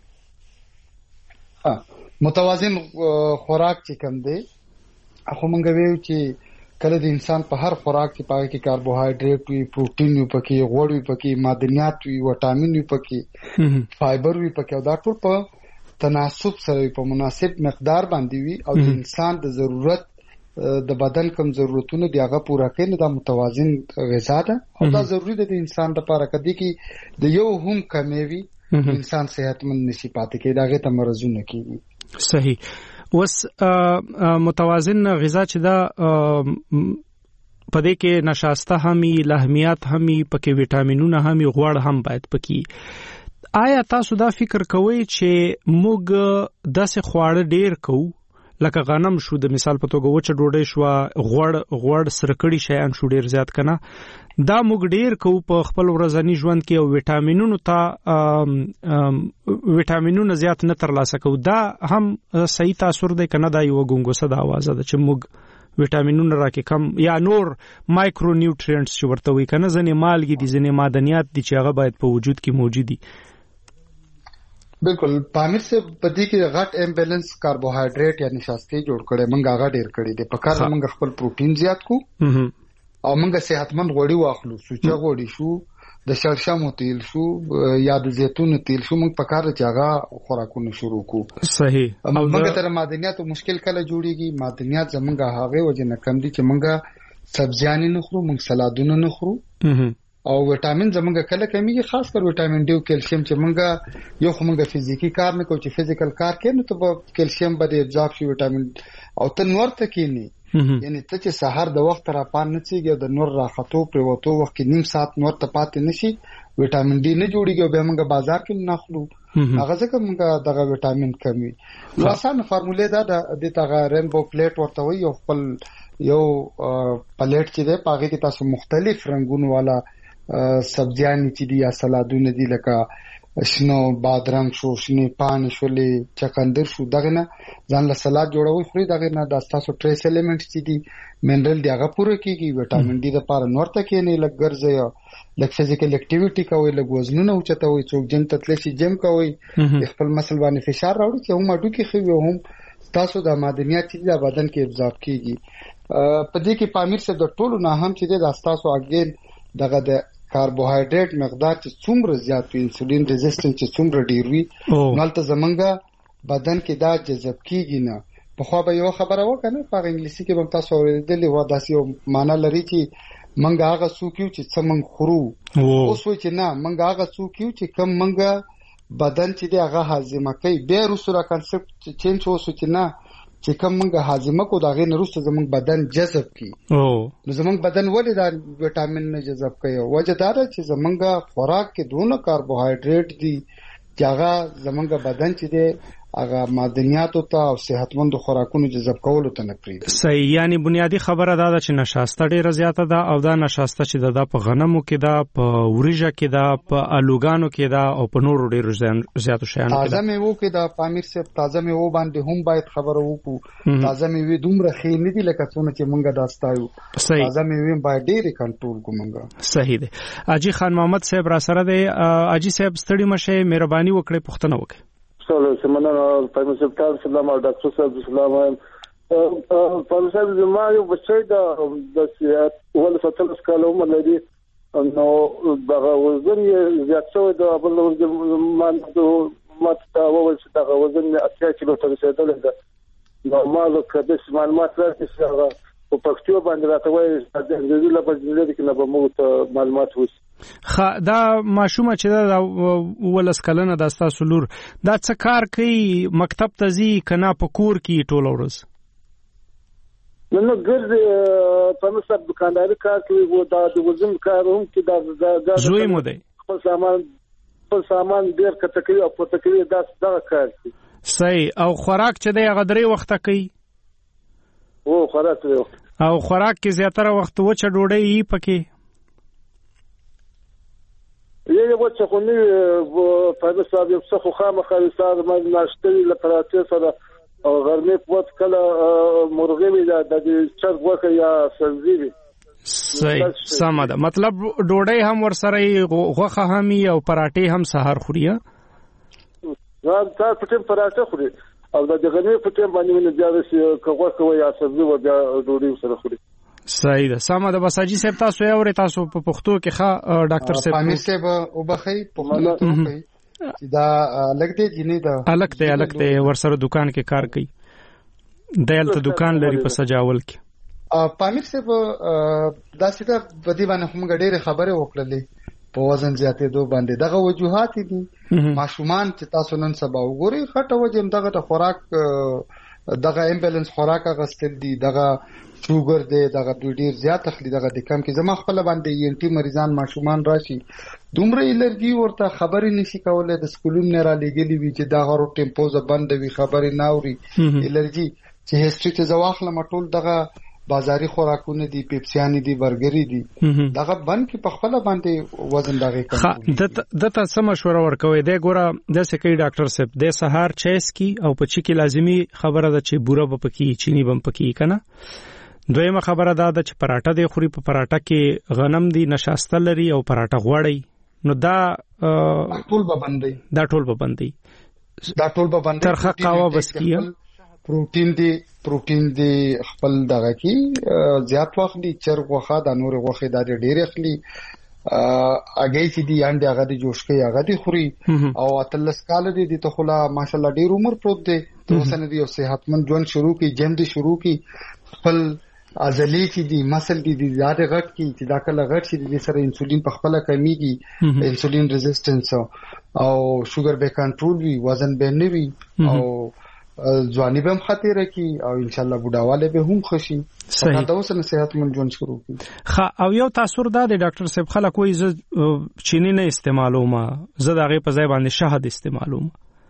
متوازن خوراک چې کوم دی خو مونږ ویو چې کله د انسان په هر خوراک کې پاره کې کاربوهایډریټ وي، پروتین وي پکې، غوړ وي پکې، معدنیات وي، وټامین وي پکې، فایبر وي پکې او دا ټول په تناسب سره په مناسب مقدار باندې وي او د انسان د ضرورت د بدن کوم ضرورتونه دی هغه پوره کوي. دا متوازن غذا ده او دا ضروری ده د انسان لپاره. کدي کې د یو هم کمی وي انسان صحتمند نشي پاتې کېدای، هغه ته مرزونه کیږي. صحیح. وس متوازن غذا چې دا پدې کې نشاسته همي، لحمیات همي، پکې وټامینونه همي، غوړ هم باید پکې. آیا تاسو دا فکر کوئ چې موږ داسې خواړه ډیر کوو لکه غنم شو د مثال په توګه وچه ډوډۍ شو، غوړ غوړ سرکړی شیان شو ډیر زیات کنه، دا موږ ډیر کوو په خپل ورځنی ژوند کې او وټامینونو ته وټامینونه زیات نه ترلاسه کوو، دا هم صحیح تاثیر دی کنه؟ دا یو ګونګوسه د आवाज ده چې موږ وټامینونه راکې کم یا نور مایکرو نیوټرینټس چې ورته وي کنه، ځنې مالګې دي، ځنې معدنیات دي چې هغه باید په وجود کې موجود دي. بالکل پامیر سے پدې کې غټ امبیلنس کاربوهایډریټ یا نشاستي جوړ کړي، موږ هغه ډیر کړي دي. په کار موږ خپل پروتین زیات کو او موږ صحتمند غوړي واخلو، سوچا غوړي شو، د شړشمو تیل شو یا د زیتون تیل شو، موږ په کار چې هغه خوراکونه شروع کو. صحیح. موږ تر معدنیات مشکل کله جوړيږي، معدنیات زمونږ هغه وجه نه کم دي چې موږ سبزیان نه خورو، موږ سلادونه نه خورو او وټامین زمونږ کله کمیږي، خاص کر وټامین ډي او کیلشیم چې موږ یو خو موږ فزیکی کار نه کوو چې فزیکل کار کوي نو ته کیلشیم به ابزورب شي وټامین او ته نور ته کینی، یعنی ته چې سحر د وخت را پان نه چیږي د نور راخطو پر وته وخت کې نیم ساعت نور ته پاتې نشي، وټامین ډي نه جوړیږي او به موږ بازار کې نه خلو، هغه ځکه موږ دغه وټامین کمی. نو آسان فارموله دا د تغه رینبو پلیټ ورته وي، یو خپل یو پلیټ چې ده پاګه کې تاسو مختلف رنگونو والا سبزیان چې دي یا سلادونه دي لکه شنو بادرنګ شو، شنه پان شولې، چقندر شو، دغه نه ځان له سلاد جوړوي خوري، دغه نه د تاسو ټریس الیمنټ چې دي منرل دی هغه پوره کیږي، وټامین ډي لپاره نور ته کې نه لګ ګرځي، لکه فزیکل اکټیویټي کوي، لګ وزنونه اوچتوي، څوک جیم تتل شي جیم کوي، خپل مسل باندې فشار راوړي چې هم اډو کې خو هم تاسو د معدنیات چې د بدن کې ابزورب کیږي. په دې کې پامیر سره د ټولو نه هم چې د تاسو اگین دغه د کاربوهایډریټ مقدار چې څومره زیات وي، انسولین ریزिस्टेंस چې څومره ډیر وي، نالته زمونږه بدن کې دا جذب کیږي نه. په خو به یو خبره وکنه په انګلیسي کې هم تاسو ورېدلې و داسې یو معنی لري چې منګه هغه څوکیو چې څمن خورو، اوس وای چې نه منګه هغه څوکیو چې کم منګه بدن چې دی هغه هاضمه کوي. به روسره کنسپټ چینج وسو چې نه چې کوم منګه هاضمه کو داغه نه روسته زمونږ بدن جذب کی، نو زمونږ بدن ولې دا وټامین نه جذب کوي؟ وجه دا ده چې زمونږ خوراک کې دونه کاربوهایډریټ دي چې هغه زمونږ بدن چې دی هغه معدنیات او صحتمند خوراکونو جذب کولو ته نه پریږدي. صحیح. یعنی بنیادی خبره دا ده چې نشاسته ډیره زیاته ده او دا نشاسته چې ده په غنمو کې ده، په وریجه کې ده، په الوګانو کې ده او په نورو ډیرو زیاتو شیانو کې ده. تازه میوه کې ده پامیر صاحب، تازه میوه باندې هم باید خبره وکړو. تازه میوه دومره ښې نه دي لکه څونه چې مونږ داستایو. تازه میوه باید ډېری کنټرول کو مونږ. صحیح ده. اجي خان محمد صاحب را سره دی. اجي صاحب ستړي مشه، مهرباني وکړئ پوښتنه وکړئ. سلام سمنه پایم سپټار سلام او ډاکټر صاحب سلام. په صاحب زما یو بچی دا د سیاحت ول فتل سکاله عمر لري نو دغه وزن یې زیات شوی د بل وزن ما مات دا ول چې دغه وزن اتیا کیلو ته رسیدلی ده. نو ما له کده معلومات راځي چې هغه په پښتو باندې راته وایي چې د انګلیسي لپاره دې کې نه به موږ ته معلومات وشي. خ دا ماشومه چې دا ولس کلنه د تاسو لور دا څه کار کوي؟ مکتب ته ځي کنه په کور کې ټول ورځ؟ نو نو ګرځي په نسب دکانداري کار کوي، و دا د وزن کار هم کې دا زوی مو دی خپل سامان خپل سامان ډیر کته کوي او پته کوي دا دا کار کوي. صحیح. او خوراک چې دی هغه درې وخته کوي؟ او خوراک دی. او خوراک کې زیاتره وخت وچه ډوډۍ یې پکې؟ ډېر وڅ خو نه په صاحب یو څه خو خامخا سره ما ناشته لپاره سره او غرمه په وخت کله مرغه وی دا د چرګ وکه یا سبزی وی صحیح سم ده مطلب ډوډۍ هم ورسره غوخه هم او پراټې هم سحر خوري دا تا پټم پراټه خوري او د غرمه په ټیم باندې نه بیا کوه کوه یا سبزی و بیا ډوډۍ سره خوري صحیح ده سم ده بس اجي صاحب تاسو یو ری تاسو په پښتو کې ښه ډاکټر صاحب پامیر صاحب او بخي پښتو کوي دا لګته جنې دا الګته الګته ورسره دکان کې کار کوي دلته دکان لري په سجاول کې پامیر صاحب دا سیده بدی باندې هم ډېر خبره وکړلې په وزن زیاتې دوه باندې دغه وجوهات دي ماشومان چې تاسو نن سبا وګورئ خټه وجم دغه د خوراک دغه امبیلنس خوراک غستل دي دغه شوګر دی دغه ډېر زیات اخلي دغه د کم کې زما خپل باندې انټي مریضان ماشومان راشي دومره الرجی ورته خبرې نشي کولای د سکولونو نه را لګلې وي چې دغه رو ټیمپوز بند وي خبرې ناوري الرجی چې هیستوري ته زواخله مټول دغه بازاري خوراکونه دي پیپسیانی دي برګری دي دغه بند کې په خپل باندې وزن دغه کوي د د تاسو مشوره ورکوي د ګوره د سکی ډاکټر صاحب د سهار چیس کی او په چی کې لازمی خبره ده چې بوره به پکې چینی بم پکې کنه دویمه خبره ده چې پراټه دی خوري په پراټه کې غنم دي نشاسته لري او پراټه غوړی نو دا ټول به بندي دا ټول به بندي دا ټول به بندي ترخه قهوه بس کیه پروتین دی پروتین دی خپل دغه کی زیات وخت دی چرګ وخه د نور وخه د ډېر اخلي اګې چې دی انډه هغه دی جوش کوي هغه دی خوري او اتلس کال دی د تخلا ماشالله ډېر عمر پروت دی اوسنه دی او صحتمند ژوند شروع کی جیم دی شروع کی خپل عضلې چې دی مسل دی د زیاده غټ کی چې دا کله غټ شي د سره انسولین په خپل کمیږي انسولین ریزिस्टेंस او شوګر به کنټرول وي وزن به نه وي او ځواني به هم خطر کی او ان شاء الله بډاواله به هم خوشي صحیح دا اوس نه صحتمند ژوند شروع کی خا او یو تاثیر دا د ډاکټر صاحب خلک وایي ز چینی نه استعمالوم زه دغه په ځای باندې شهد استعمالوم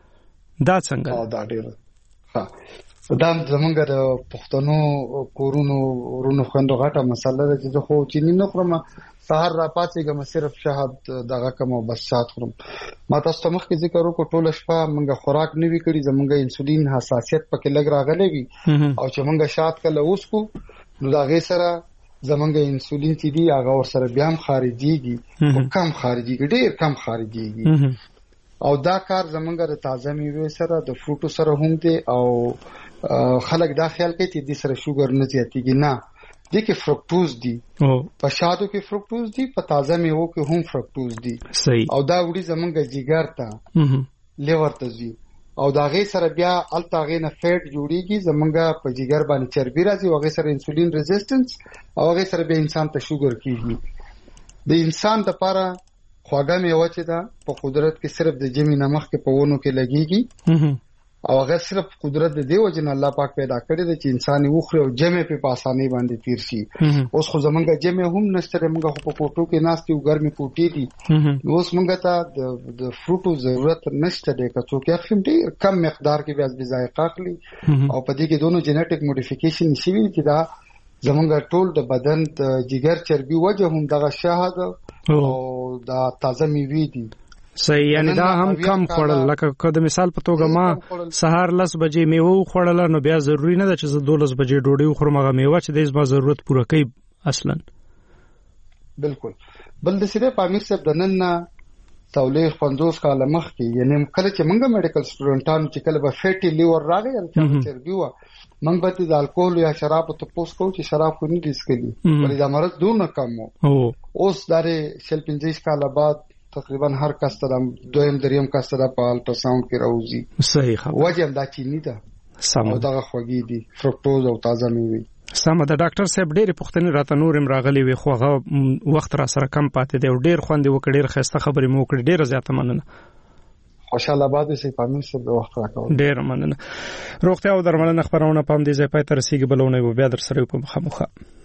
دا څنګه او دا ډیر ها دا زمونږ د پښتنو کورونو ورونو خوندو غټه مسله ده چې خو چینی نه خورم سحر را پاتېږم صرف شهد دغه کوم بس شات خورم ما تاسو ته مخکې ذکر وکړ ټول شپه موږ خوراک نه وی کړی زمونږ انسولین حساسیت پکې لګ راغلی وي او چې موږ شات کله اوس کو نو دا غي سره زمونږ انسولین چې دی هغه ور سره بیا هم خارجيږي او کم خارجيږي ډېر کم خارجيږي او دا کار زمونږ د تازه میوه سره د فروټو سره هم دی او خلک دا خیال کوي چې د سره شوګر نه زیاتیږي نه د کې فرکټوز دی په شادو کې فرکټوز دی په تازه میوه کې هم فرکټوز دی صحیح او دا وړي زمونږ جګر ته لیور ته زی او دا غي سره بیا الټاغې نه فیټ جوړیږي زمونږ په جګر باندې چربي راځي او غي سره انسولین ریزिस्टेंस او غي سره به انسان ته شوګر کیږي د انسان لپاره خواږه میوه چې دا په قدرت کې صرف د جمی نمخ کې په ونو کې لګيږي او هغه صرف قدرت د دیو جن الله پاک پیدا کړی دی چې انساني وخره او جمع په پاساني باندې تیر شي اوس خو زمونږ جمع هم نشته موږ په کوټو کې ناستي او ګرمي کوټې دي اوس موږ ته د فروټو ضرورت نشته دی که څوک یې خیم دی کم مقدار کې بیا د ذایقه اخلي او په دې کې دوه جنټیک موډیفیکیشن شوی چې دا زمونږ ټول د بدن د جګر چربي وجه هم دغه شهد او دا تازه میوه دي صحیح یعنی دا هم کم خوړل لکه که د مثال په توګه ما سهار لس بجې میوه خوړل نو بیا ضروری نه ده چې زه دولس بجې ډوډۍ وخورم هغه میوه چې د زما ضرورت پوره کوي اصلا بالکل بل د سره پامیر صاحب د نن تولې پنځوس کال مخکې یعنی کله چې موږ میډیکل سټوډنټانو چې کله به فیټي لیور راغی چې چربي و موږ به د الکول یا شراب ته پوس کوو چې شراب خو نه دي سکلي ولې دا مرض دونه کم وو اوس دا شل پنځه کال بعد تقریبا هر کس ته دویم دریم کس ته په الټراساوند کې راوځي صحیح خبره وجه دا چینی ده سم او دغه خوږی دي فرکټوز او تازه میوه سم د ډاکټر صاحب ډېر پښتني راته نورم راغلي وي خو هغه وخت را سره کم پاتې دی او ډېر خوند وکړ ډېر خسته خبرې مو وکړې ډېر زیاته مننه خوشاله باد سي پامین سره د وخت راکول ډېر مننه روغتیا او درملنه خبرونه پام دي زه پای تر سیګ بلونه و بیا در سره په مخه